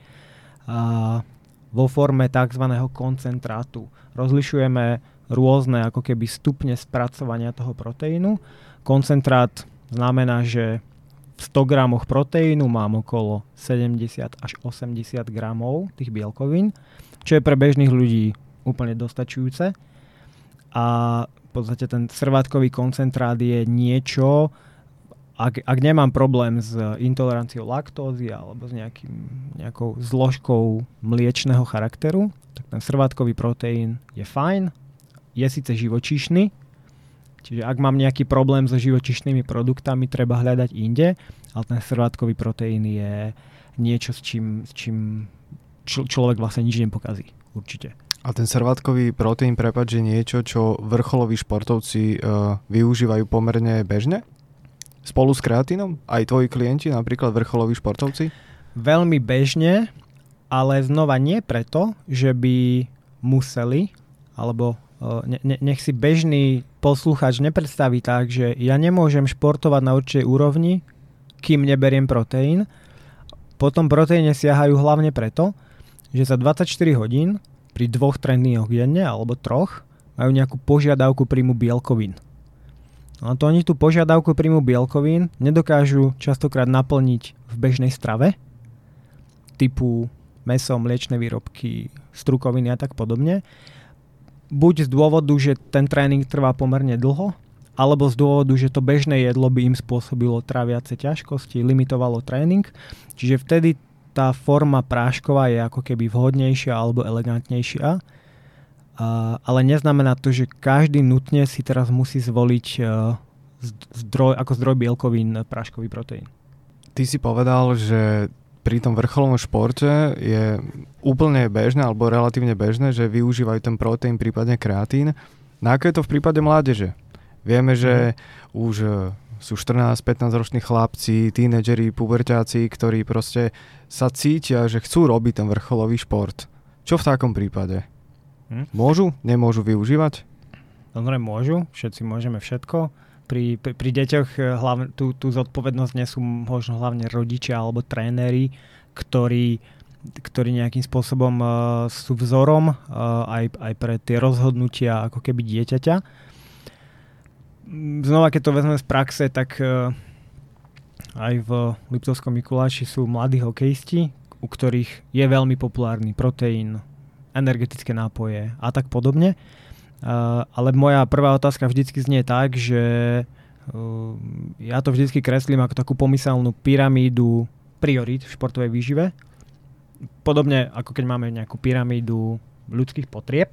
a vo forme tzv. Koncentrátu. Rozlišujeme rôzne ako keby stupne spracovania toho proteínu. Koncentrát znamená, že v sto gramoch proteínu mám okolo sedemdesiat až osemdesiat gramov tých bielkovín, čo je pre bežných ľudí úplne dostačujúce. A v podstate ten srvátkový koncentrát je niečo, Ak, ak nemám problém s intoleranciou laktózy alebo s nejakým, nejakou zložkou mliečného charakteru, tak ten srvátkový proteín je fajn, je síce živočíšny, čiže ak mám nejaký problém so živočíšnymi produktami, treba hľadať inde, ale ten srvátkový proteín je niečo, s čím, s čím č- človek vlastne nič nepokazí. Určite. A ten srvátkový proteín, prepáč, je niečo, čo vrcholoví športovci uh, využívajú pomerne bežne? Spolu s kreatínom? Aj tvoji klienti, napríklad vrcholoví športovci? Veľmi bežne, ale znova nie preto, že by museli, alebo ne, ne, nech si bežný poslucháč nepredstaví tak, že ja nemôžem športovať na určitej úrovni, kým neberiem proteín. Potom proteíne siahajú hlavne preto, že za dvadsaťštyri hodín pri dvoch tréningoch denne alebo troch majú nejakú požiadavku príjmu bielkovín. No to oni tú požiadavku príjmu bielkovín nedokážu častokrát naplniť v bežnej strave, typu mäso, mliečne výrobky, strukoviny a tak podobne. Buď z dôvodu, že ten tréning trvá pomerne dlho, alebo z dôvodu, že to bežné jedlo by im spôsobilo tráviace ťažkosti, limitovalo tréning. Čiže vtedy tá forma prášková je ako keby vhodnejšia alebo elegantnejšia. Uh, ale neznamená to, že každý nutne si teraz musí zvoliť uh, zdroj, ako zdroj bielkovín práškový proteín. ty si povedal, že pri tom vrcholovom športe je úplne bežné, alebo relatívne bežné, že využívajú ten proteín, prípadne kreatín. No ako je to v prípade mládeže? Vieme, že mm. už sú štrnásť pätnásť roční chlapci, tínedžeri, puberťáci, ktorí proste sa cítia, že chcú robiť ten vrcholový šport. Čo v takom prípade? Hm? Môžu? Nemôžu využívať? Samozrejme môžu, všetci môžeme všetko. Pri, pri, pri deťoch hlavne, tú, tú zodpovednosť nesú možno hlavne rodičia alebo tréneri, ktorí, ktorí nejakým spôsobom uh, sú vzorom uh, aj, aj pre tie rozhodnutia ako keby dieťaťa. Znova, keď to vezmeme z praxe, tak uh, aj v Liptovskom Mikuláši sú mladí hokejisti, u ktorých je veľmi populárny proteín, energetické nápoje a tak podobne. Uh, ale moja prvá otázka vždycky znie tak, že uh, ja to vždycky kreslím ako takú pomyselnú pyramídu priorít v športovej výžive. Podobne ako keď máme nejakú pyramídu ľudských potrieb,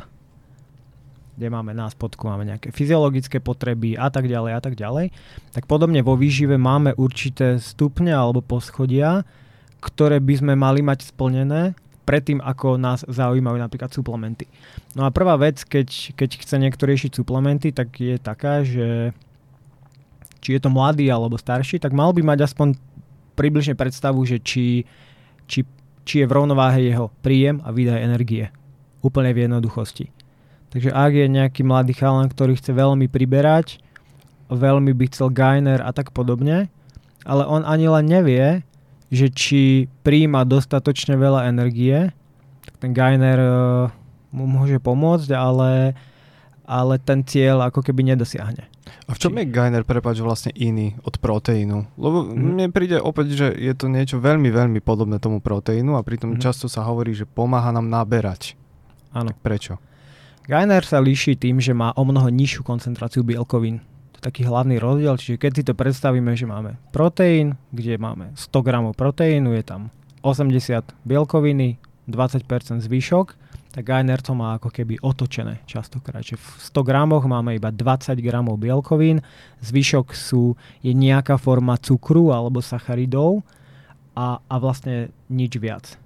kde máme na spodku máme nejaké fyziologické potreby a tak ďalej a tak ďalej. Tak podobne vo výžive máme určité stupne alebo poschodia, ktoré by sme mali mať splnené predtým, ako nás zaujímajú napríklad suplementy. No a prvá vec, keď, keď chce niekto riešiť suplementy, tak je taká, že či je to mladý alebo starší, tak mal by mať aspoň približne predstavu, že či, či, či je v rovnováhe jeho príjem a výdaj energie. Úplne v jednoduchosti. Takže ak je nejaký mladý chalan, ktorý chce veľmi priberať, veľmi by chcel gainer a tak podobne, ale on ani len nevie, že či prijíma dostatočne veľa energie, tak ten gainer uh, mu môže pomôcť, ale, ale ten cieľ ako keby nedosiahne. A v čom či... je gainer, prepáč, vlastne iný od proteínu? Lebo mm-hmm. mne príde opäť, že je to niečo veľmi, veľmi podobné tomu proteínu a pritom mm-hmm. často sa hovorí, že pomáha nám naberať. Áno. Prečo? Gainer sa líši tým, že má o mnoho nižšiu koncentráciu bielkovín. To je taký hlavný rozdiel, čiže keď si to predstavíme, že máme proteín, kde máme sto gramov proteínu, je tam osemdesiat bielkoviny, dvadsať percent zvyšok, tak gainer to má ako keby otočené častokrát. Čiže v sto gramoch máme iba dvadsať gramov bielkovín, zvyšok sú, je nejaká forma cukru alebo sacharidov a, a vlastne nič viac.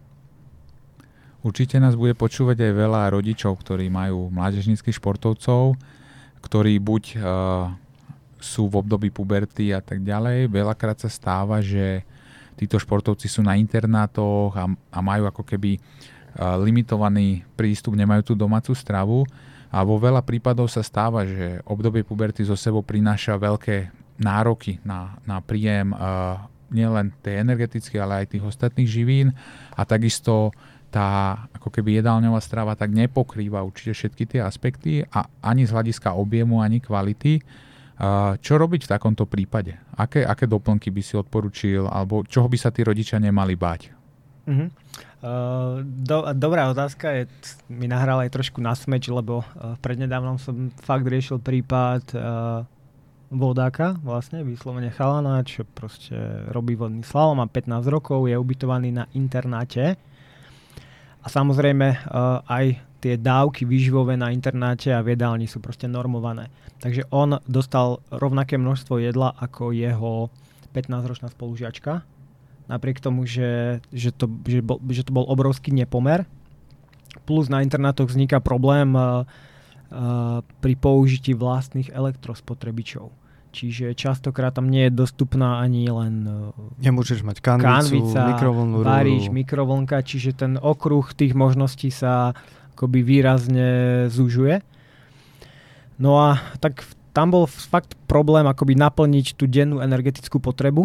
Určite nás bude počúvať aj veľa rodičov, ktorí majú mládežníckych športovcov, ktorí buď uh, sú v období puberty a tak ďalej. Veľakrát sa stáva, že títo športovci sú na internátoch a, a majú ako keby uh, limitovaný prístup, nemajú tú domácu stravu. A vo veľa prípadov sa stáva, že obdobie puberty zo sebou prináša veľké nároky na, na príjem uh, nielen tej energetickej, ale aj tých ostatných živín a takisto tá ako keby jedálňová strava tak nepokrýva určite všetky tie aspekty a ani z hľadiska objemu, ani kvality. Uh, čo robiť v takomto prípade? Aké, aké doplnky by si odporučil alebo čoho by sa tí rodičia nemali báť? Uh-huh. Uh, do, dobrá otázka, je, mi nahral aj trošku na smeč, lebo uh, prednedávnom som fakt riešil prípad uh, vodáka, vlastne vyslovene chalana, čo proste robí vodný slalom, má pätnásť rokov, je ubytovaný na internáte. A samozrejme uh, aj tie dávky výživové na internáte a v jedálni sú proste normované. Takže on dostal rovnaké množstvo jedla ako jeho pätnásťročná spolužiačka. Napriek tomu, že, že, to, že, bol, že to bol obrovský nepomer. Plus na internátoch vzniká problém uh, uh, pri použití vlastných elektrospotrebičov. Čiže častokrát tam nie je dostupná ani len nemôžeš mať kanvicu, mikrovlnnú varíš, mikrovlnka, čiže ten okruh tých možností sa akoby výrazne zužuje. No a tak tam bol fakt problém akoby naplniť tú dennú energetickú potrebu.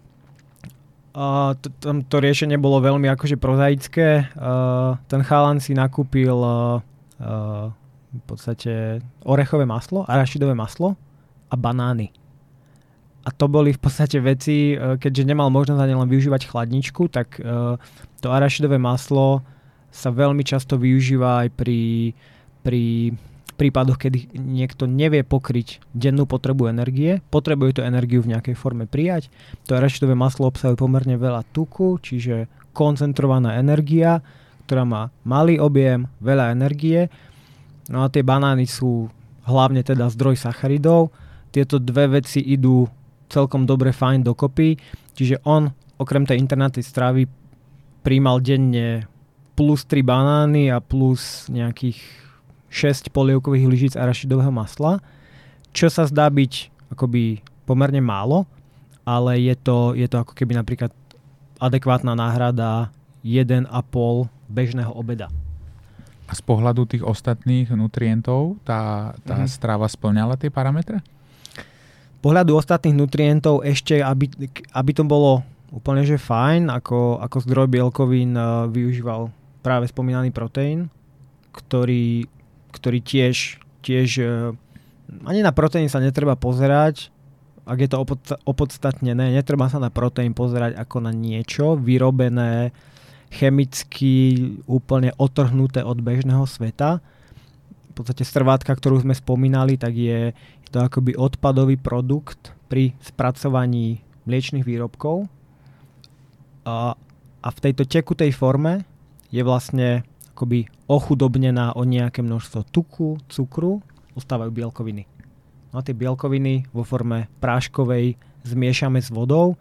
A to, tam to riešenie bolo veľmi akože prozaické. Uh, ten chalan si nakúpil uh, uh, v podstate orechové maslo, arašidové maslo a banány. A to boli v podstate veci, keďže nemal možnosť ani len využívať chladničku, tak to arašidové maslo sa veľmi často využíva aj pri, pri prípadoch, kedy niekto nevie pokryť dennú potrebu energie, potrebuje tú energiu v nejakej forme prijať. To arašidové maslo obsahuje pomerne veľa tuku, čiže koncentrovaná energia, ktorá má malý objem, veľa energie. No a tie banány sú hlavne teda zdroj sacharidov. Tieto dve veci idú celkom dobre fajn dokopy, čiže on okrem tej internátnej stravy prijímal denne plus tri banány a plus nejakých šesť polievkových lyžíc arašidového masla, čo sa zdá byť akoby pomerne málo, ale je to, je to ako keby napríklad adekvátna náhrada jeden a pol bežného obeda. A z pohľadu tých ostatných nutrientov tá, tá mm. strava spĺňala tie parametre? Z pohľadu ostatných nutrientov ešte, aby, aby to bolo úplne že fajn, ako, ako zdroj bielkovín uh, využíval práve spomínaný proteín, ktorý, ktorý tiež, tiež uh, ani na proteín sa netreba pozerať, ak je to opod- opodstatnené, netreba sa na proteín pozerať ako na niečo vyrobené chemicky úplne otrhnuté od bežného sveta. V podstate strvátka, ktorú sme spomínali, tak je, je to akoby odpadový produkt pri spracovaní mliečnych výrobkov. A, a v tejto tekutej forme je vlastne akoby ochudobnená o nejaké množstvo tuku, cukru, ostávajú bielkoviny. No a tie bielkoviny vo forme práškovej zmiešame s vodou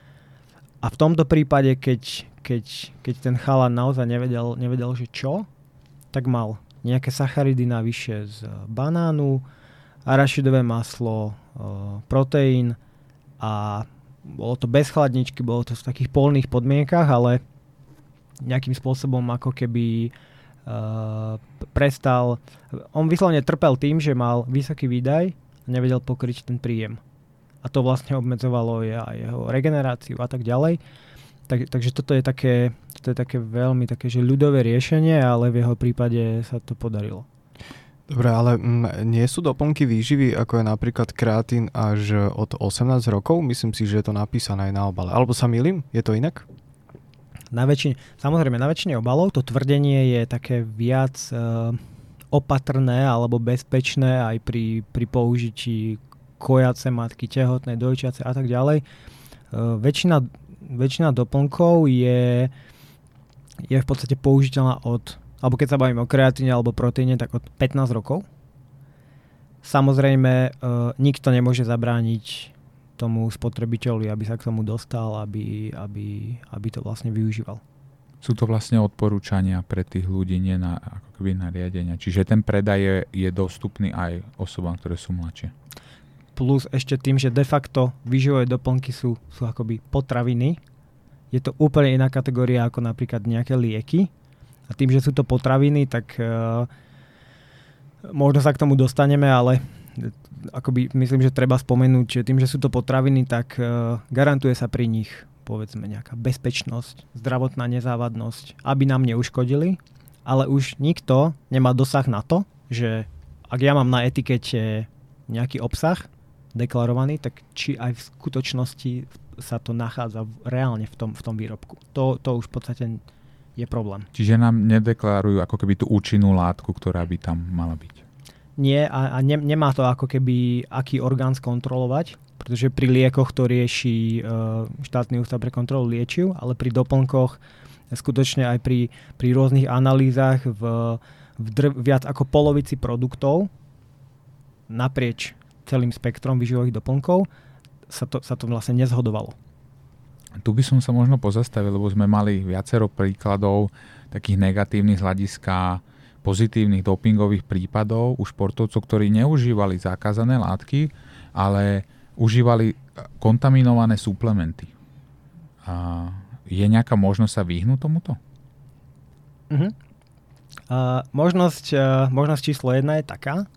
a v tomto prípade, keď Keď, keď ten chalan naozaj nevedel, nevedel, že čo, tak mal nejaké sacharidy navyše z banánu, arašidové maslo, proteín a bolo to bez chladničky, bolo to v takých polných podmienkach, ale nejakým spôsobom ako keby uh, prestal. On vyslovene trpel tým, že mal vysoký výdaj a nevedel pokryť ten príjem. A to vlastne obmedzovalo aj jeho regeneráciu a tak ďalej. Tak, takže toto je také, toto je také veľmi také, že ľudové riešenie, ale v jeho prípade sa to podarilo. Dobre, ale m, nie sú doplnky výživy, ako je napríklad kreatín až od osemnásť rokov? Myslím si, že je to napísané aj na obale. Alebo sa mýlim? Je to inak? Na väčšine, samozrejme, na väčšine obalov to tvrdenie je také viac uh, opatrné alebo bezpečné aj pri, pri použití kojace matky, tehotné, dojčiace a tak ďalej. Uh, väčšina väčšina doplnkov je, je v podstate použiteľná od, alebo keď sa bavíme o kreatíne alebo proteíne, tak od pätnásť rokov. Samozrejme, e, nikto nemôže zabrániť tomu spotrebiteľovi, aby sa k tomu dostal, aby, aby, aby to vlastne využíval. Sú to vlastne odporúčania pre tých ľudí, nie na, ako keby na riadenia. Čiže ten predaj je, je dostupný aj osobám, ktoré sú mladšie. Plus ešte tým, že de facto výživové doplnky sú, sú akoby potraviny. Je to úplne iná kategória ako napríklad nejaké lieky. A tým, že sú to potraviny, tak uh, možno sa k tomu dostaneme, ale akoby myslím, že treba spomenúť, že tým, že sú to potraviny, tak uh, garantuje sa pri nich povedzme nejaká bezpečnosť, zdravotná nezávadnosť, aby nám neuškodili, ale už nikto nemá dosah na to, že ak ja mám na etikete nejaký obsah deklarovaný, tak či aj v skutočnosti sa to nachádza reálne v tom, v tom výrobku. To, to už v podstate je problém. Čiže nám nedeklarujú ako keby tú účinnú látku, ktorá by tam mala byť. Nie a, a ne, nemá to ako keby aký orgán skontrolovať, pretože pri liekoch to rieši uh, štátny ústav pre kontrolu liečiv, ale pri doplnkoch skutočne aj pri, pri rôznych analýzach v, v dr- viac ako polovici produktov naprieč celým spektrom výživových doplnkov sa to, sa to vlastne nezhodovalo. Tu by som sa možno pozastavil, lebo sme mali viacero príkladov takých negatívnych z hľadiska pozitívnych dopingových prípadov u športovcov, ktorí neužívali zakázané látky, ale užívali kontaminované suplementy. A je nejaká možnosť sa vyhnúť tomuto? Uh-huh. Uh, možnosť, uh, možnosť číslo jedna je taká.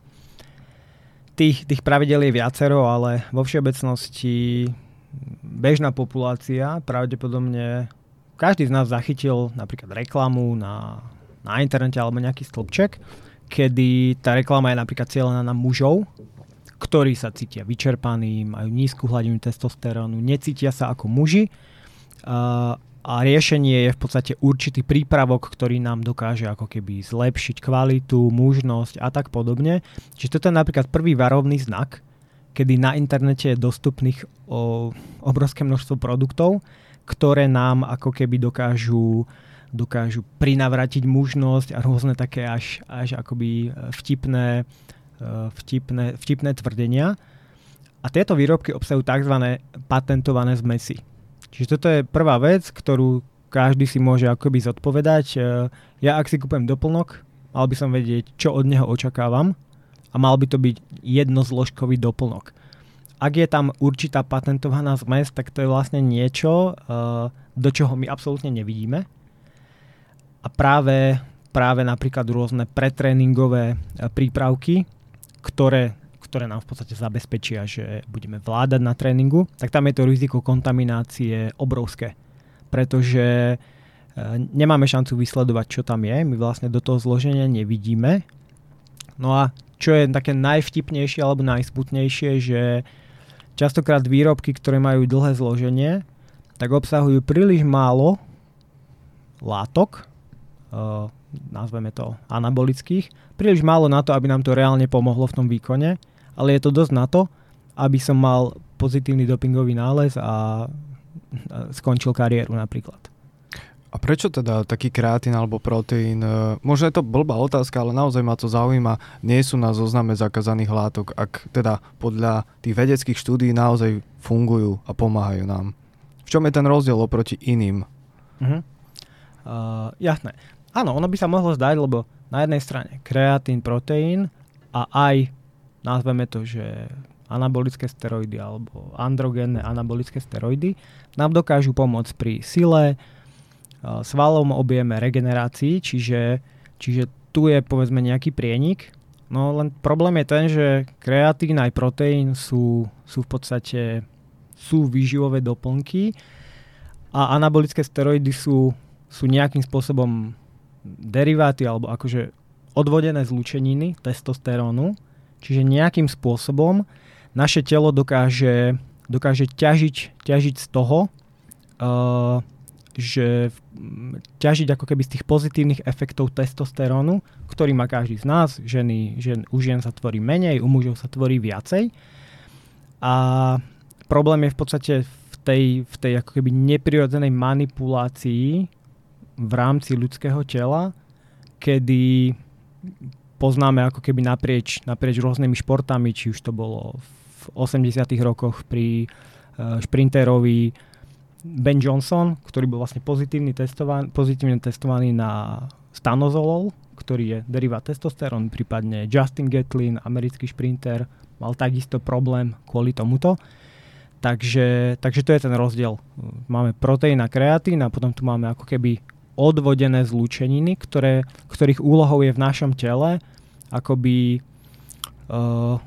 Tých, tých pravidel je viacero, ale vo všeobecnosti bežná populácia, pravdepodobne každý z nás zachytil napríklad reklamu na, na internete alebo nejaký stĺpček, kedy tá reklama je napríklad cieľená na mužov, ktorí sa cítia vyčerpaní, majú nízku hladinu testosterónu, necítia sa ako muži a, a riešenie je v podstate určitý prípravok, ktorý nám dokáže ako keby zlepšiť kvalitu, mužnosť a tak podobne. Čiže toto je napríklad prvý varovný znak, kedy na internete je dostupných o, obrovské množstvo produktov, ktoré nám ako keby dokážu, dokážu prinavratiť mužnosť a rôzne také až, až akoby vtipné, vtipné, vtipné tvrdenia. A tieto výrobky obsahujú tzv. Patentované zmesi. Čiže toto je prvá vec, ktorú každý si môže akoby zodpovedať. Ja ak si kúpem doplnok, mal by som vedieť, čo od neho očakávam a mal by to byť jednozložkový doplnok. Ak je tam určitá patentovaná zmes, tak to je vlastne niečo, do čoho my absolútne nevidíme. A práve, práve napríklad rôzne pretréningové prípravky, ktoré, ktoré nám v podstate zabezpečia, že budeme vládať na tréningu, tak tam je to riziko kontaminácie obrovské. Pretože nemáme šancu vysledovať, čo tam je. My vlastne do toho zloženia nevidíme. No a čo je také najvtipnejšie alebo najsmutnejšie, že častokrát výrobky, ktoré majú dlhé zloženie, tak obsahujú príliš málo látok, uh, nazveme to anabolických, príliš málo na to, aby nám to reálne pomohlo v tom výkone, ale je to dosť na to, aby som mal pozitívny dopingový nález a skončil kariéru napríklad. A prečo teda taký kreatín alebo proteín, možno je to blbá otázka, ale naozaj ma to zaujíma, nie sú na zozname zakázaných látok, ak teda podľa tých vedeckých štúdií naozaj fungujú a pomáhajú nám? V čom je ten rozdiel oproti iným? Uh-huh. Uh, jasné. Áno, ono by sa mohlo zdať, lebo na jednej strane kreatín, proteín a aj, nazveme to, že anabolické steroidy alebo androgénne anabolické steroidy nám dokážu pomôcť pri sile, svalom objeme, regenerácii, čiže, čiže tu je povedzme nejaký prienik. No len problém je ten, že kreatín aj proteín sú, sú v podstate sú výživové doplnky a anabolické steroidy sú, sú nejakým spôsobom deriváty alebo akože odvodené zlúčeniny testosterónu, čiže nejakým spôsobom naše telo dokáže, dokáže ťažiť, ťažiť z toho, uh, že ťažiť ako keby z tých pozitívnych efektov testosterónu, ktorý má každý z nás. Ženy, žen, u žien sa tvorí menej, u mužov sa tvorí viacej. A problém je v podstate v tej, v tej ako keby neprirodzenej manipulácii v rámci ľudského tela, kedy poznáme ako keby naprieč, naprieč rôznymi športami, či už to bolo v osemdesiatych rokoch pri uh, šprinterovi Ben Johnson, ktorý bol vlastne pozitívne testovaný, pozitívne testovaný na stanozolol, ktorý je derivát testosterón, prípadne Justin Gatlin, americký šprinter, mal takisto problém kvôli tomuto. Takže, takže to je ten rozdiel. Máme proteín a kreatín a potom tu máme ako keby odvodené zlúčeniny, ktoré, ktorých úlohou je v našom tele akoby, uh, uh,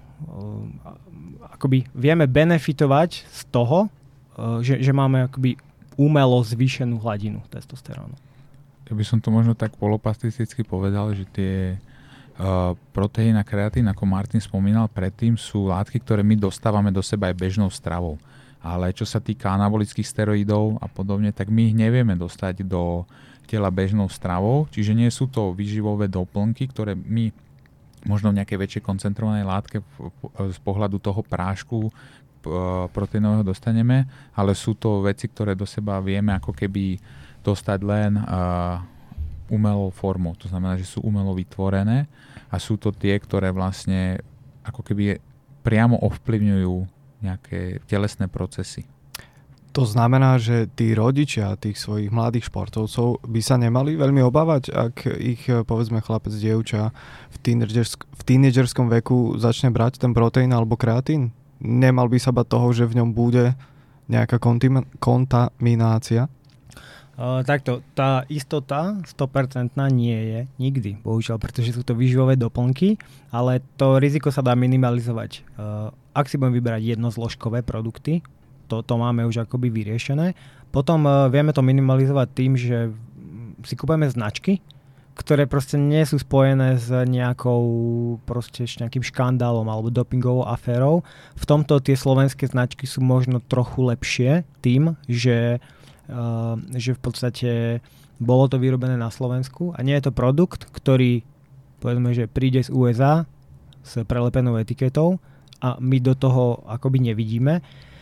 akoby vieme benefitovať z toho, Že, že máme akoby umelo zvýšenú hladinu testosterónu. Ja by som to možno tak polopastisticky povedal, že tie uh, proteín a kreatín, ako Martin spomínal predtým, sú látky, ktoré my dostávame do seba aj bežnou stravou. Ale čo sa týka anabolických steroidov a podobne, tak my ich nevieme dostať do tela bežnou stravou, čiže nie sú to výživové doplnky, ktoré my možno v nejakej väčšej koncentrovanej látke z pohľadu toho prášku proteínového dostaneme, ale sú to veci, ktoré do seba vieme ako keby dostať len uh, umelou formou. To znamená, že sú umelo vytvorené a sú to tie, ktoré vlastne ako keby priamo ovplyvňujú nejaké telesné procesy. To znamená, že tí rodičia tých svojich mladých športovcov by sa nemali veľmi obávať, ak ich, povedzme, chlapec, dievča v, tínedžersk- v tínedžerskom veku začne brať ten proteín alebo kreatín? Nemal by sa bať toho, že v ňom bude nejaká kontim- kontaminácia? Uh, takto, tá istota sto percent nie je nikdy, bohužiaľ, pretože sú to výživové doplnky, ale to riziko sa dá minimalizovať. Uh, ak si budem vyberať jednozložkové produkty, to, to máme už akoby vyriešené. Potom uh, vieme to minimalizovať tým, že si kúpeme značky, ktoré proste nie sú spojené s nejakou proste nejakým škandálom alebo dopingovou aférou. V tomto tie slovenské značky sú možno trochu lepšie tým, že, uh, že v podstate bolo to vyrobené na Slovensku a nie je to produkt, ktorý povedzme, že príde z ú es á s prelepenou etiketou a my do toho akoby nevidíme.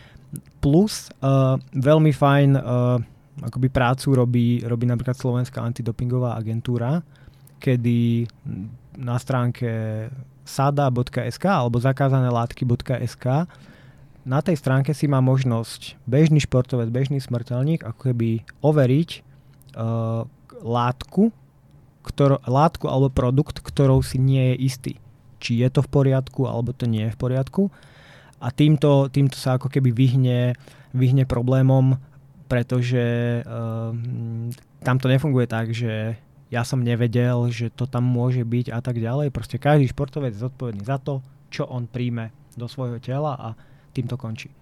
Plus uh, veľmi fajn uh, akoby prácu robí, robí napríklad Slovenská antidopingová agentúra, kedy na stránke sada bodka es ká alebo zakázané látky bodka es ká na tej stránke si má možnosť bežný športovec, bežný smrteľník ako keby overiť uh, látku, ktorou, látku alebo produkt, ktorou si nie je istý. Či je to v poriadku, alebo to nie je v poriadku. A týmto, týmto sa ako keby vyhne, vyhne problémom, pretože uh, tam to nefunguje tak, že ja som nevedel, že to tam môže byť a tak ďalej. Proste každý športovec je zodpovedný za to, čo on príjme do svojho tela a tým to končí.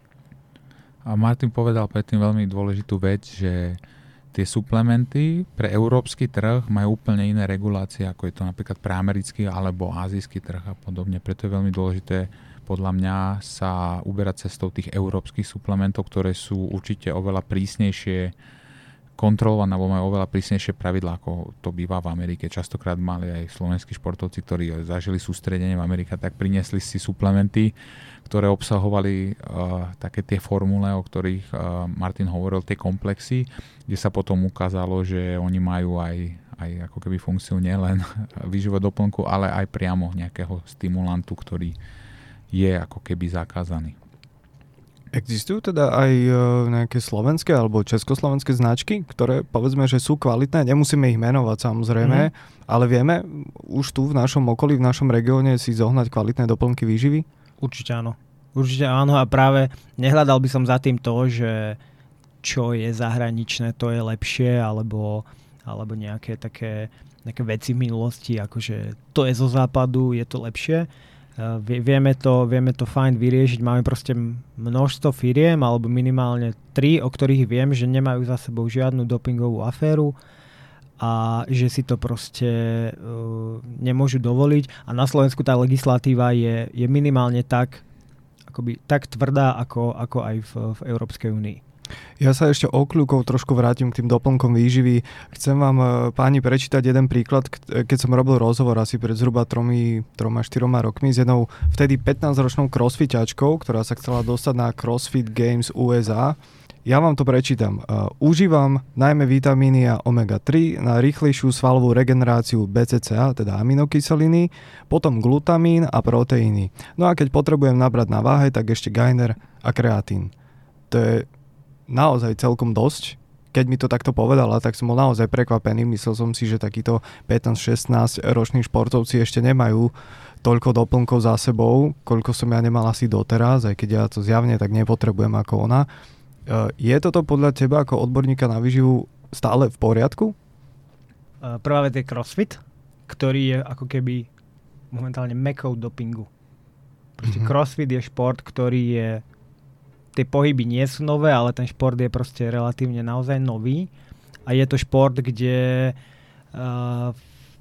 A Martin povedal predtým veľmi dôležitú vec, že tie suplementy pre európsky trh majú úplne iné regulácie, ako je to napríklad pre americký alebo azijský trh a podobne. Preto je veľmi dôležité podľa mňa sa uberať cestou tých európskych suplementov, ktoré sú určite oveľa prísnejšie kontrolované, alebo majú oveľa prísnejšie pravidlá, ako to býva v Amerike. Častokrát mali aj slovenskí športovci, ktorí zažili sústredenie v Amerike, tak priniesli si suplementy, ktoré obsahovali uh, také tie formule, o ktorých uh, Martin hovoril, tie komplexy, kde sa potom ukázalo, že oni majú aj, aj ako keby funkciu nielen výživového doplnku, ale aj priamo nejakého stimulantu, ktorý je ako keby zakázaný. Existujú teda aj nejaké slovenské alebo československé značky, ktoré povedzme, že sú kvalitné, nemusíme ich menovať samozrejme, mm. ale vieme už tu v našom okolí, v našom regióne si zohnať kvalitné doplnky výživy? Určite áno. Určite áno a práve nehľadal by som za tým to, že čo je zahraničné, to je lepšie, alebo, alebo nejaké také nejaké veci v minulosti, akože to je zo západu, je to lepšie. Uh, vieme, to, vieme to fajn vyriešiť, máme proste množstvo firiem, alebo minimálne tri, o ktorých viem, že nemajú za sebou žiadnu dopingovú aféru a že si to proste uh, nemôžu dovoliť. A na Slovensku tá legislatíva je, je minimálne tak, akoby, tak tvrdá, ako, ako aj v, v Európskej únii. Ja sa ešte okľúkov trošku vrátim k tým doplnkom výživy. Chcem vám, páni, prečítať jeden príklad, keď som robil rozhovor asi pred zhruba tromi, troma, štyroma rokmi s jednou vtedy pätnásťročnou crossfitačkou, ktorá sa chcela dostať na CrossFit Games U S A. Ja vám to prečítam. Uh, užívam najmä vitamíny a omega tri na rýchlejšiu svalovú regeneráciu B C C A, teda aminokyseliny, potom glutamín a proteíny. No a keď potrebujem nabrať na váhe, tak ešte gainer a kreatín. To je naozaj celkom dosť. Keď mi to takto povedala, tak som bol naozaj prekvapený. Myslel som si, že takíto pätnásť šestnásť roční športovci ešte nemajú toľko doplnkov za sebou, koľko som ja nemal asi doteraz, aj keď ja to zjavne tak nepotrebujem ako ona. Je toto podľa teba ako odborníka na výživu stále v poriadku? Prvá vec je CrossFit, ktorý je ako keby momentálne mekou dopingu. Proste mm-hmm. CrossFit je šport, ktorý je tie pohyby nie sú nové, ale ten šport je proste relatívne naozaj nový a je to šport, kde uh,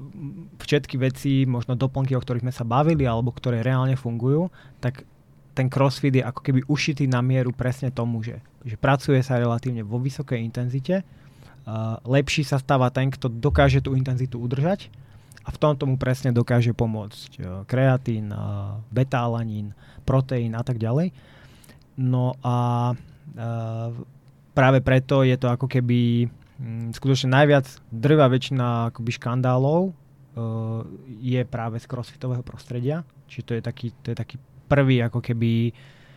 všetky veci, možno doplnky, o ktorých sme sa bavili alebo ktoré reálne fungujú, tak ten CrossFit je ako keby ušitý na mieru presne tomu, že, že pracuje sa relatívne vo vysokej intenzite, uh, lepší sa stáva ten, kto dokáže tú intenzitu udržať a v tom tomu presne dokáže pomôcť uh, kreatín, uh, beta-alanín, proteín a tak ďalej. No a uh, práve preto je to ako keby um, skutočne najviac drvá väčšina akoby škandálov uh, je práve z crossfitového prostredia. Čiže to je taký, to je taký prvý ako keby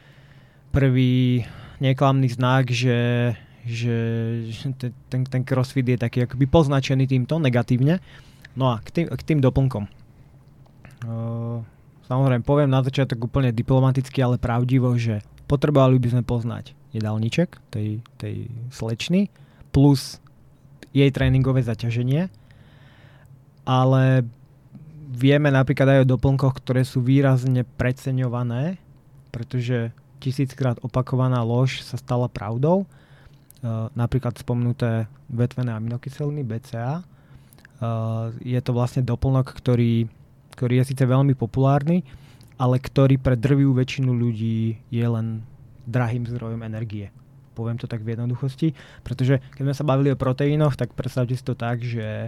prvý neklamný znak, že, že ten, ten crossfit je taký akoby poznačený týmto negatívne. No a k tým, k tým doplnkom. Uh, samozrejme poviem na začiatok úplne diplomaticky, ale pravdivo, že potrebovali by sme poznať jedálniček tej, tej slečny plus jej tréningové zaťaženie, ale vieme napríklad aj o doplnkoch, ktoré sú výrazne preceňované, pretože tisíckrát opakovaná lož sa stala pravdou. Uh, napríklad spomenuté vetvené aminokyseliny B C A. Uh, je to vlastne doplnok, ktorý, ktorý je síce veľmi populárny, ale ktorý pre drvivú väčšinu ľudí je len drahým zdrojom energie. Poviem to tak v jednoduchosti, pretože keď sme sa bavili o proteínoch, tak predstavte si to tak, že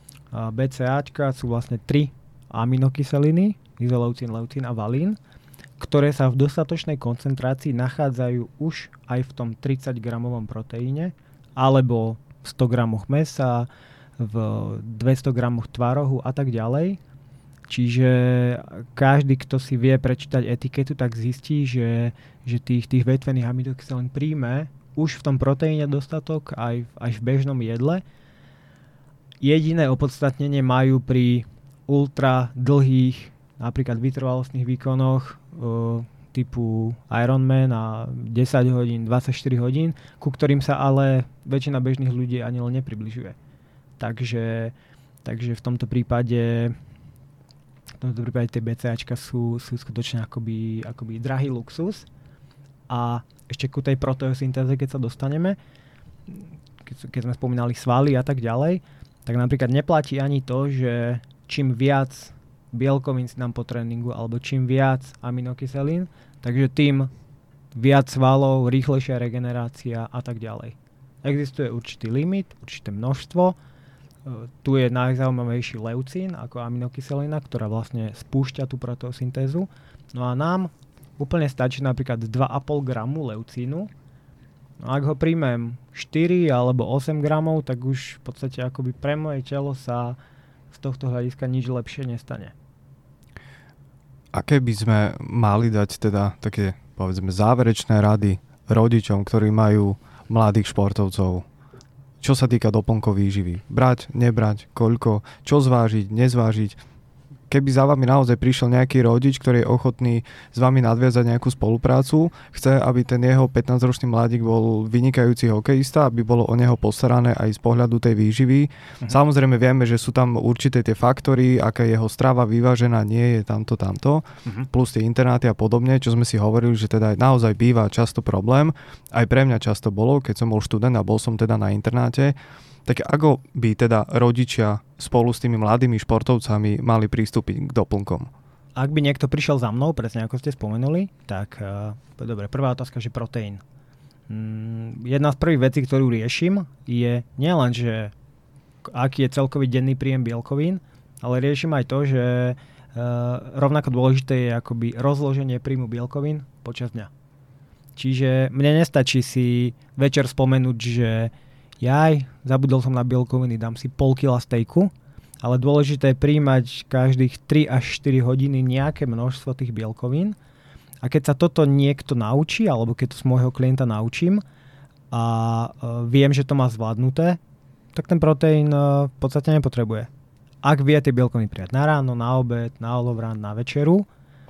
BCAčka sú vlastne tri aminokyseliny, izoleucín, leucín a valín, ktoré sa v dostatočnej koncentrácii nachádzajú už aj v tom tridsať gramovom proteíne, alebo v sto gramoch mäsa, v dvesto gramoch tvarohu a tak ďalej. Čiže každý, kto si vie prečítať etiketu, tak zistí, že, že tých, tých vetvených aminokyselín príjme už v tom proteíne dostatok aj, aj v bežnom jedle. Jediné opodstatnenie majú pri ultra dlhých, napríklad vytrvalostných výkonoch uh, typu Ironman a desať hodín, dvadsaťštyri hodín, ku ktorým sa ale väčšina bežných ľudí ani len nepribližuje. Takže, takže v tomto prípade v tomto prípade tie BCAčka sú, sú skutočne akoby, akoby drahý luxus. A ešte ku tej proteosyntéze, keď sa dostaneme, keď, keď sme spomínali svaly a tak ďalej, tak napríklad neplatí ani to, že čím viac bielkovín si dám po tréningu, alebo čím viac aminokyselín, takže tým viac svalov, rýchlejšia regenerácia a tak ďalej. Existuje určitý limit, určité množstvo. Tu je najzaujímavejší leucín ako aminokyselina, ktorá vlastne spúšťa tú proteosyntézu. No a nám úplne stačí napríklad dva a pol gramu leucínu. No ak ho príjmem štyri alebo osem gramov, tak už v podstate akoby pre moje telo sa z tohto hľadiska nič lepšie nestane. Aké by sme mali dať teda také, povedzme, záverečné rady rodičom, ktorí majú mladých športovcov? Čo sa týka doplnkov výživy? Brať, nebrať, koľko, čo zvážiť, nezvážiť? Keby za vami naozaj prišiel nejaký rodič, ktorý je ochotný s vami nadviazať nejakú spoluprácu, chce, aby ten jeho pätnásťročný mladík bol vynikajúci hokejista, aby bolo o neho postarané aj z pohľadu tej výživy. Mhm. Samozrejme vieme, že sú tam určité tie faktory, aká jeho strava vyvážená, nie je tamto, tamto, mhm. plus tie internáty a podobne, čo sme si hovorili, že teda naozaj býva často problém. Aj pre mňa často bolo, keď som bol študent a bol som teda na internáte. Tak ako by teda rodičia spolu s tými mladými športovcami mali pristúpiť k doplnkom? Ak by niekto prišiel za mnou, presne ako ste spomenuli, tak uh, dobre, prvá otázka, že proteín. Mm, jedna z prvých vecí, ktorú riešim, je nielen, že aký je celkový denný príjem bielkovín, ale riešim aj to, že uh, rovnako dôležité je akoby rozloženie príjmu bielkovín počas dňa. Čiže mne nestačí si večer spomenúť, že jaj, zabudol som na bielkoviny, dám si pol kila stejku, ale dôležité je príjmať každých tri až štyri hodiny nejaké množstvo tých bielkovín. A keď sa toto niekto naučí, alebo keď to z môjho klienta naučím a uh, viem, že to má zvládnuté, tak ten proteín uh, v podstate nepotrebuje. Ak vie tie bielkoviny prijať na ráno, na obed, na olovrán, na večeru,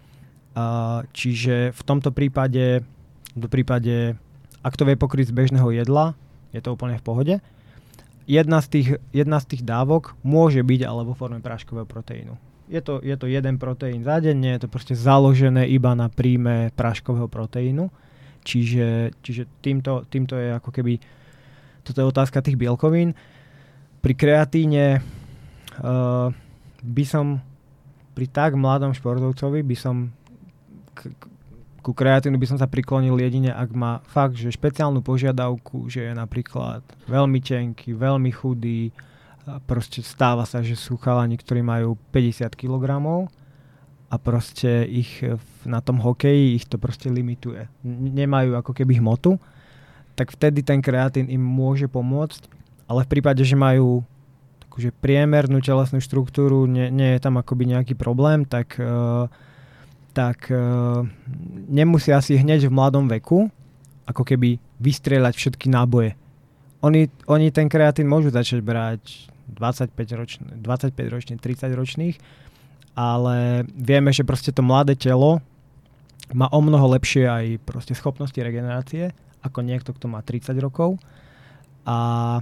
uh, čiže v tomto prípade, v tomto prípade, ak to vie pokryť z bežného jedla, je to úplne v pohode. Jedna z tých, jedna z tých dávok môže byť ale vo forme práškového proteínu. Je to, je to jeden proteín za deň, je to proste založené iba na príjme práškového proteínu. Čiže, čiže týmto, týmto je ako keby, toto je otázka tých bielkovín. Pri kreatíne uh, by som, pri tak mladom športovcovi by som k, ku kreatínu by som sa priklonil jedine, ak má fakt, že špeciálnu požiadavku, že je napríklad veľmi tenký, veľmi chudý, proste stáva sa, že sú chalani, ktorí majú päťdesiat kilogramov a proste ich na tom hokeji ich to proste limituje. Nemajú ako keby hmotu, tak vtedy ten kreatín im môže pomôcť, ale v prípade, že majú takúže priemernú telesnú štruktúru, nie, nie je tam akoby nejaký problém, tak uh, tak uh, nemusia si hneď v mladom veku ako keby vystrieľať všetky náboje. Oni, oni ten kreatín môžu začať brať dvadsaťpäťročný, dvadsaťpäťročný, tridsaťročných, ale vieme, že proste to mladé telo má o mnoho lepšie aj proste schopnosti regenerácie ako niekto, kto má tridsať rokov a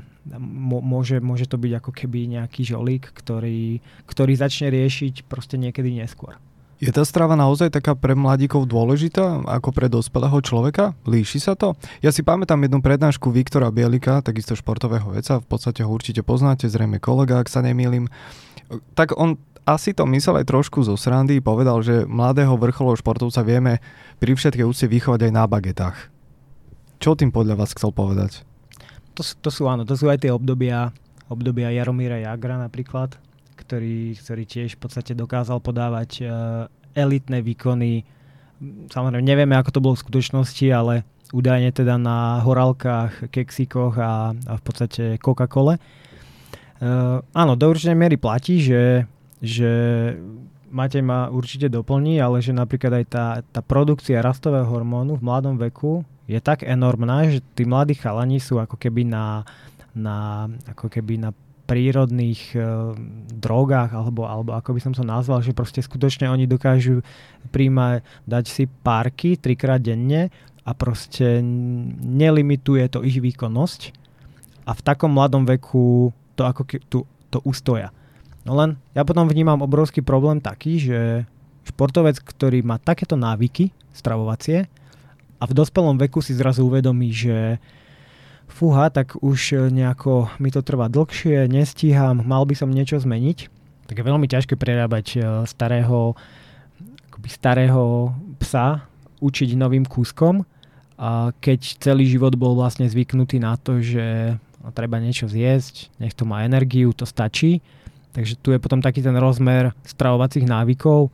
môže, môže to byť ako keby nejaký žolík, ktorý, ktorý začne riešiť proste niekedy neskôr. Je tá strava naozaj taká pre mladíkov dôležitá ako pre dospelého človeka? Líši sa to? Ja si pamätám jednu prednášku Viktora Bielika, takisto športového vedca, v podstate ho určite poznáte, zrejme kolega, ak sa nemýlim. Tak on asi to myslel aj trošku zo srandy, povedal, že mladého vrcholového športovca vieme pri všetkej úcte vychovať aj na bagetách. Čo tým podľa vás chcel povedať? To, to sú áno, to sú aj tie obdobia, obdobia Jaromíra Jágra napríklad, Ktorý, ktorý tiež v podstate dokázal podávať uh, elitné výkony. Samozrejme, nevieme, ako to bolo v skutočnosti, ale údajne teda na horálkach, keksíkoch a, a v podstate Coca-Cole. Uh, áno, do určitej miery platí, že, že Matej ma určite doplní, ale že napríklad aj tá, tá produkcia rastového hormónu v mladom veku je tak enormná, že tí mladí chalani sú ako keby na, na, ako keby na prírodných e, drogách, alebo, alebo ako by som to nazval, že proste skutočne oni dokážu príjmať, dať si párky trikrát denne a proste nelimituje to ich výkonnosť a v takom mladom veku to ako ke, tu, to ustoja. No len ja potom vnímam obrovský problém taký, že športovec, ktorý má takéto návyky stravovacie a v dospelom veku si zrazu uvedomí, že fúha, tak už nejako mi to trvá dlhšie, nestíham, mal by som niečo zmeniť. Tak je veľmi ťažké prerábať starého, akoby starého psa, učiť novým kúskom, a keď celý život bol vlastne zvyknutý na to, že treba niečo zjesť, nech to má energiu, to stačí. Takže tu je potom taký ten rozmer stravovacích návykov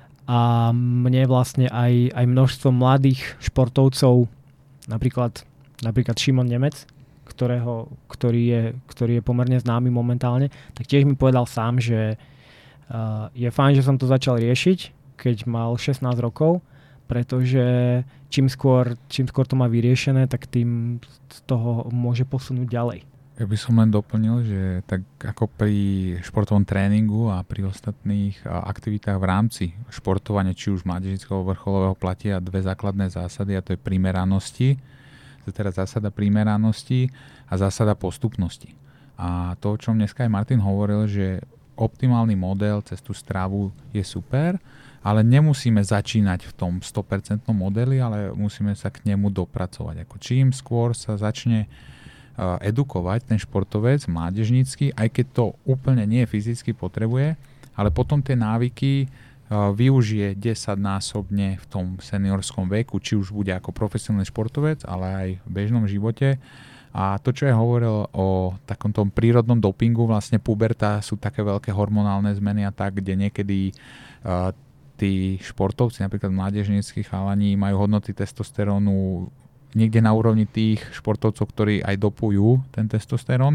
a mne vlastne aj, aj množstvo mladých športovcov, napríklad napríklad Šimon Nemec, ktorého, ktorý, je, ktorý je pomerne známy momentálne, tak tiež mi povedal sám, že uh, je fajn, že som to začal riešiť, keď mal šestnásť rokov, pretože čím skôr, čím skôr to má vyriešené, tak tým z toho môže posunúť ďalej. Ja by som len doplnil, že tak ako pri športovom tréningu a pri ostatných aktivitách v rámci športovania, či už mládežnického vrcholového, platia dve základné zásady, a to je primeranosti, to je teraz zásada primeranosti a zásada postupnosti. A to, o čom dneska aj Martin hovoril, že optimálny model cez tú stravu je super, ale nemusíme začínať v tom sto percent modeli, ale musíme sa k nemu dopracovať. Ako čím skôr sa začne uh, edukovať ten športovec mládežnícky, aj keď to úplne nie fyzicky potrebuje, ale potom tie návyky využije desaťnásobne v tom seniorskom veku, či už bude ako profesionálny športovec, ale aj v bežnom živote. A to, čo ja hovoril o takom tom prírodnom dopingu, vlastne puberta sú také veľké hormonálne zmeny a tak, kde niekedy uh, tí športovci, napríklad mládežníckí chalani, majú hodnoty testosterónu niekde na úrovni tých športovcov, ktorí aj dopujú ten testosterón.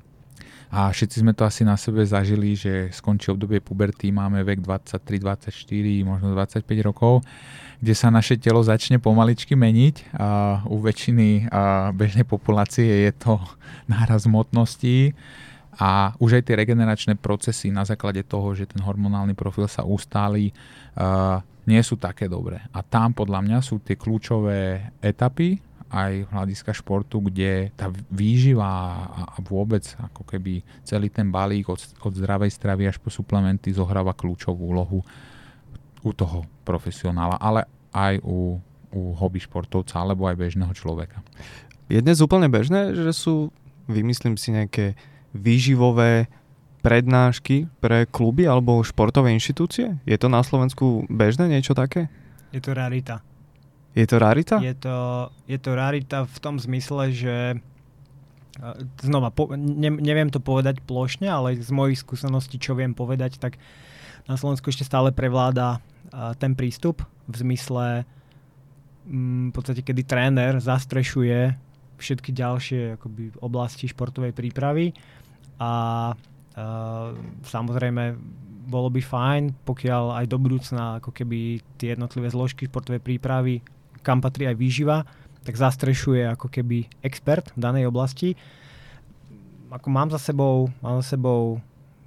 A všetci sme to asi na sebe zažili, že skončí obdobie puberty, máme vek dvadsaťtri dvadsaťštyri, možno dvadsaťpäť rokov, kde sa naše telo začne pomaličky meniť. A u väčšiny a bežnej populácie je to náraz hmotnosti a už aj tie regeneračné procesy na základe toho, že ten hormonálny profil sa ustáli, a nie sú také dobré. A tam podľa mňa sú tie kľúčové etapy, aj hľadiska športu, kde tá výživa a vôbec ako keby celý ten balík od, od zdravej stravy až po suplementy zohráva kľúčovú úlohu u toho profesionála, ale aj u, u hobby športovca alebo aj bežného človeka. Je dnes úplne bežné, že sú, vymyslím si, nejaké výživové prednášky pre kluby alebo športové inštitúcie? Je to na Slovensku bežné niečo také? Je to rarita. Je to rarita? Je to, je to rarita v tom zmysle, že znova, po, ne, neviem to povedať plošne, ale z mojich skúseností, čo viem povedať, tak na Slovensku ešte stále prevláda uh, ten prístup v zmysle um, v podstate, kedy tréner zastrešuje všetky ďalšie akoby, oblasti športovej prípravy a uh, samozrejme bolo by fajn, pokiaľ aj do budúcna ako keby tie jednotlivé zložky športovej prípravy, kam patrí aj výživa, tak zastrešuje ako keby expert v danej oblasti. Ako mám za sebou, mám za sebou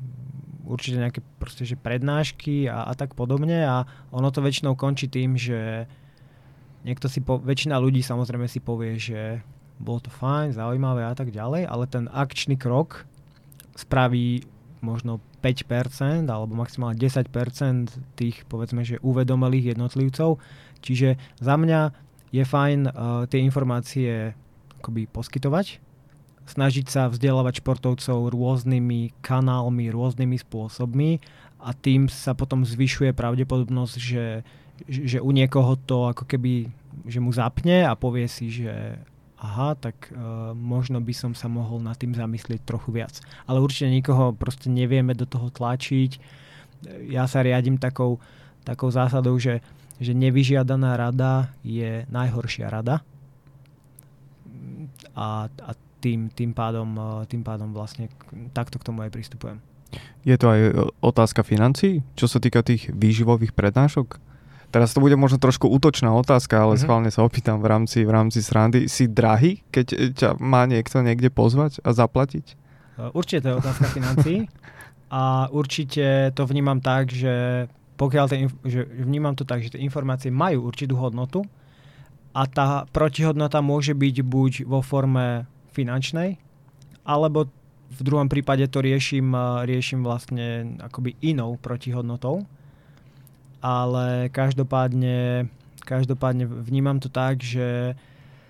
určite nejaké proste, že prednášky a, a tak podobne a ono to väčšinou končí tým, že niekto si po, väčšina ľudí samozrejme si povie, že bolo to fajn, zaujímavé a tak ďalej, ale ten akčný krok spraví možno päť percent alebo maximálne desať percent tých, povedzme, že uvedomelých jednotlivcov. Čiže za mňa je fajn uh, tie informácie akoby poskytovať, snažiť sa vzdelávať športovcov rôznymi kanálmi, rôznymi spôsobmi a tým sa potom zvyšuje pravdepodobnosť, že, že u niekoho to ako keby, že mu zapne a povie si, že aha, tak uh, možno by som sa mohol nad tým zamyslieť trochu viac. Ale určite nikoho proste nevieme do toho tlačiť. Ja sa riadím takou, takou zásadou, že, že nevyžiadaná rada je najhoršia rada. A, a tým, tým, pádom, tým pádom vlastne takto k tomu aj pristupujem. Je to aj otázka financií, čo sa týka tých výživových prednášok? Teraz to bude možno trošku útočná otázka, ale mm-hmm. schválne sa opýtam v rámci, v rámci srandy. Si drahý, keď ťa má niekto niekde pozvať a zaplatiť? Určite to je otázka financií a určite to vnímam tak, že pokiaľ tie, že vnímam to tak, že tie informácie majú určitú hodnotu a tá protihodnota môže byť buď vo forme finančnej, alebo v druhom prípade to riešim, riešim vlastne akoby inou protihodnotou. Ale každopádne, každopádne vnímam to tak, že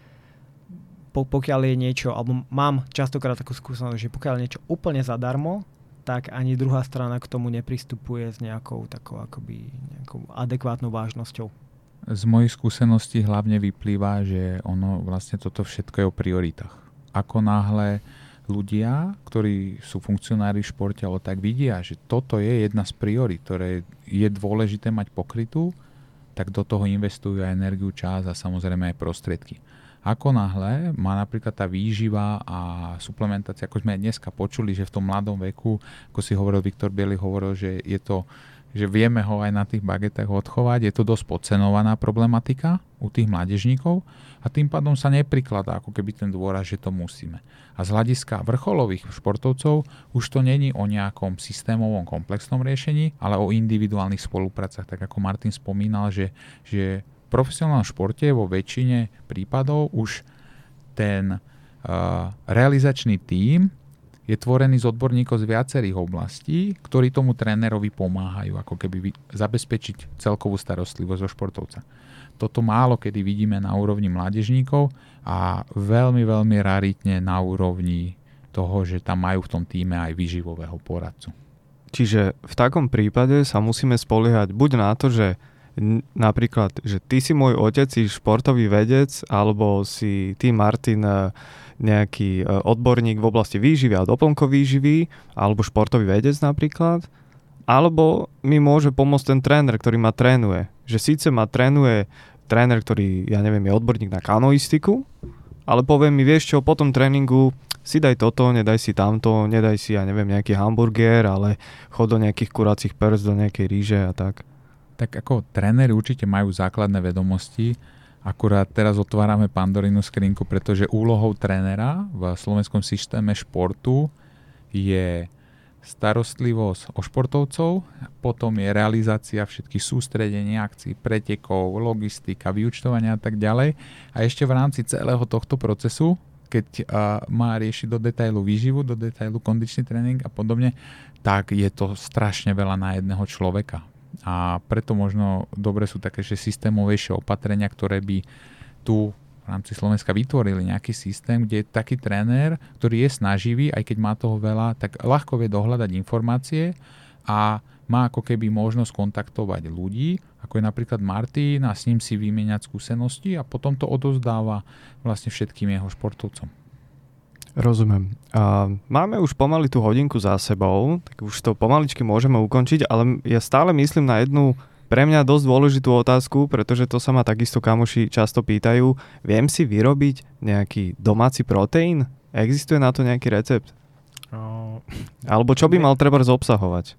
pokiaľ je niečo, alebo mám častokrát takú skúsenosť, že pokiaľ je niečo úplne zadarmo, tak ani druhá strana k tomu nepristupuje s nejakou takou akoby nejakou adekvátnou vážnosťou. Z mojich skúseností hlavne vyplýva, že ono vlastne toto všetko je o prioritách. Ako náhle ľudia, ktorí sú funkcionári v športe, ale tak vidia, že toto je jedna z priorít, ktoré je dôležité mať pokrytú, tak do toho investujú aj energiu, čas a samozrejme aj prostriedky. Ako náhle má napríklad tá výživa a suplementácia, ako sme aj dneska počuli, že v tom mladom veku, ako si hovoril Viktor Biely, hovoril, že je to, že vieme ho aj na tých bagetách odchovať, je to dosť podcenovaná problematika u tých mládežníkov a tým pádom sa neprikladá ako keby ten dôraz, že to musíme. A z hľadiska vrcholových športovcov už to není o nejakom systémovom komplexnom riešení, ale o individuálnych spoluprácach, tak ako Martin spomínal, že, že v profesionálnom športe vo väčšine prípadov už ten uh, realizačný tím je tvorený z odborníkov z viacerých oblastí, ktorí tomu trénerovi pomáhajú, ako keby zabezpečiť celkovú starostlivosť zo športovca. Toto málo kedy vidíme na úrovni mládežníkov a veľmi, veľmi raritne na úrovni toho, že tam majú v tom tíme aj výživového poradcu. Čiže v takom prípade sa musíme spoliehať buď na to, že napríklad, že ty si môj otec, si športový vedec, alebo si ty, Martin, nejaký odborník v oblasti výživy a doplnkov výživy, alebo športový vedec napríklad, alebo mi môže pomôcť ten tréner, ktorý ma trénuje. Že síce ma trénuje tréner, ktorý, ja neviem, je odborník na kanoistiku, ale povie mi, vieš čo, po tom tréningu si daj toto, nedaj si tamto, nedaj si, ja neviem, nejaký hamburger, ale chod do nejakých kuracích pers, do nejakej ríže a tak. Tak ako tréneri určite majú základné vedomosti, akurát teraz otvárame Pandorinu skrinku, pretože úlohou trénera v slovenskom systéme športu je starostlivosť o športovcov, potom je realizácia všetkých sústredení, akcií, pretekov, logistika, vyúčtovania a tak ďalej. A ešte v rámci celého tohto procesu, keď uh, má riešiť do detailu výživu, do detailu kondičný tréning a podobne, tak je to strašne veľa na jedného človeka. A preto možno dobre sú také že systémovejšie opatrenia, ktoré by tu v rámci Slovenska vytvorili nejaký systém, kde je taký tréner, ktorý je snaživý, aj keď má toho veľa, tak ľahko vie dohľadať informácie a má ako keby možnosť kontaktovať ľudí, ako je napríklad Martin, a s ním si vymieňať skúsenosti a potom to odovzdáva vlastne všetkým jeho športovcom. Rozumiem. Uh, máme už pomaly tú hodinku za sebou, tak už to pomaličky môžeme ukončiť, ale ja stále myslím na jednu pre mňa dosť dôležitú otázku, pretože to sa ma takisto kamoši často pýtajú. Viem si vyrobiť nejaký domáci proteín? Existuje na to nejaký recept? Uh, Alebo čo by mal treba obsahovať?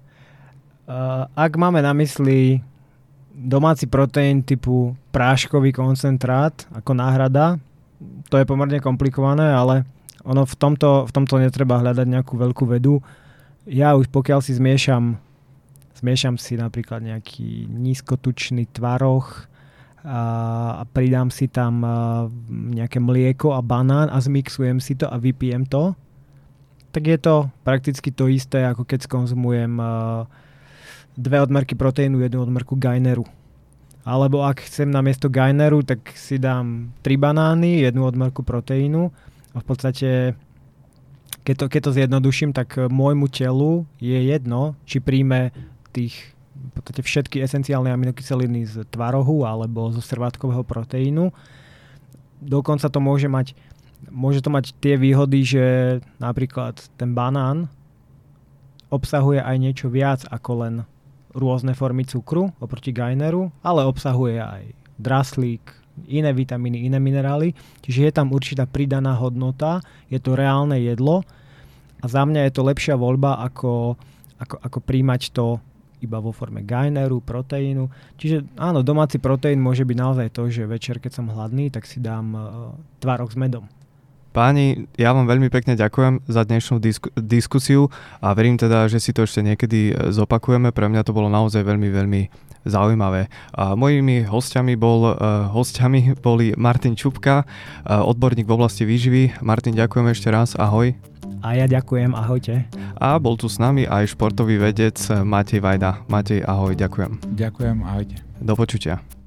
Uh, ak máme na mysli domáci proteín typu práškový koncentrát ako náhrada, to je pomerne komplikované, ale ono v tomto, v tomto netreba hľadať nejakú veľkú vedu. Ja už pokiaľ si zmiešam zmiešam si napríklad nejaký nízkotučný tvaroh a, a pridám si tam nejaké mlieko a banán a zmixujem si to a vypijem to, tak je to prakticky to isté, ako keď skonzumujem dve odmerky proteínu, jednu odmerku gaineru. Alebo ak chcem namiesto gaineru, tak si dám tri banány, jednu odmerku proteínu. A v podstate, keď to, keď to zjednoduším, tak môjmu telu je jedno, či príjme tých v podstate všetky esenciálne aminokyseliny z tvarohu alebo zo servátkového proteínu. Dokonca to môže mať, môže to mať tie výhody, že napríklad ten banán obsahuje aj niečo viac ako len rôzne formy cukru oproti gaineru, ale obsahuje aj draslík, iné vitamíny, iné minerály, čiže je tam určitá pridaná hodnota, je to reálne jedlo a za mňa je to lepšia voľba ako ako, ako príjmať to iba vo forme gaineru, proteínu. Čiže áno, domáci proteín môže byť naozaj to, že večer, keď som hladný, tak si dám uh, tvárok s medom. Páni, ja vám veľmi pekne ďakujem za dnešnú disku- diskusiu a verím teda, že si to ešte niekedy zopakujeme. Pre mňa to bolo naozaj veľmi, veľmi zaujímavé. A mojimi hostiami, bol, uh, hostiami boli Martin Čupka, uh, odborník v oblasti výživy. Martin, ďakujem ešte raz, ahoj. A ja ďakujem, ahojte. A bol tu s nami aj športový vedec Matej Vajda. Matej, ahoj, ďakujem. Ďakujem, ahojte. Do počutia.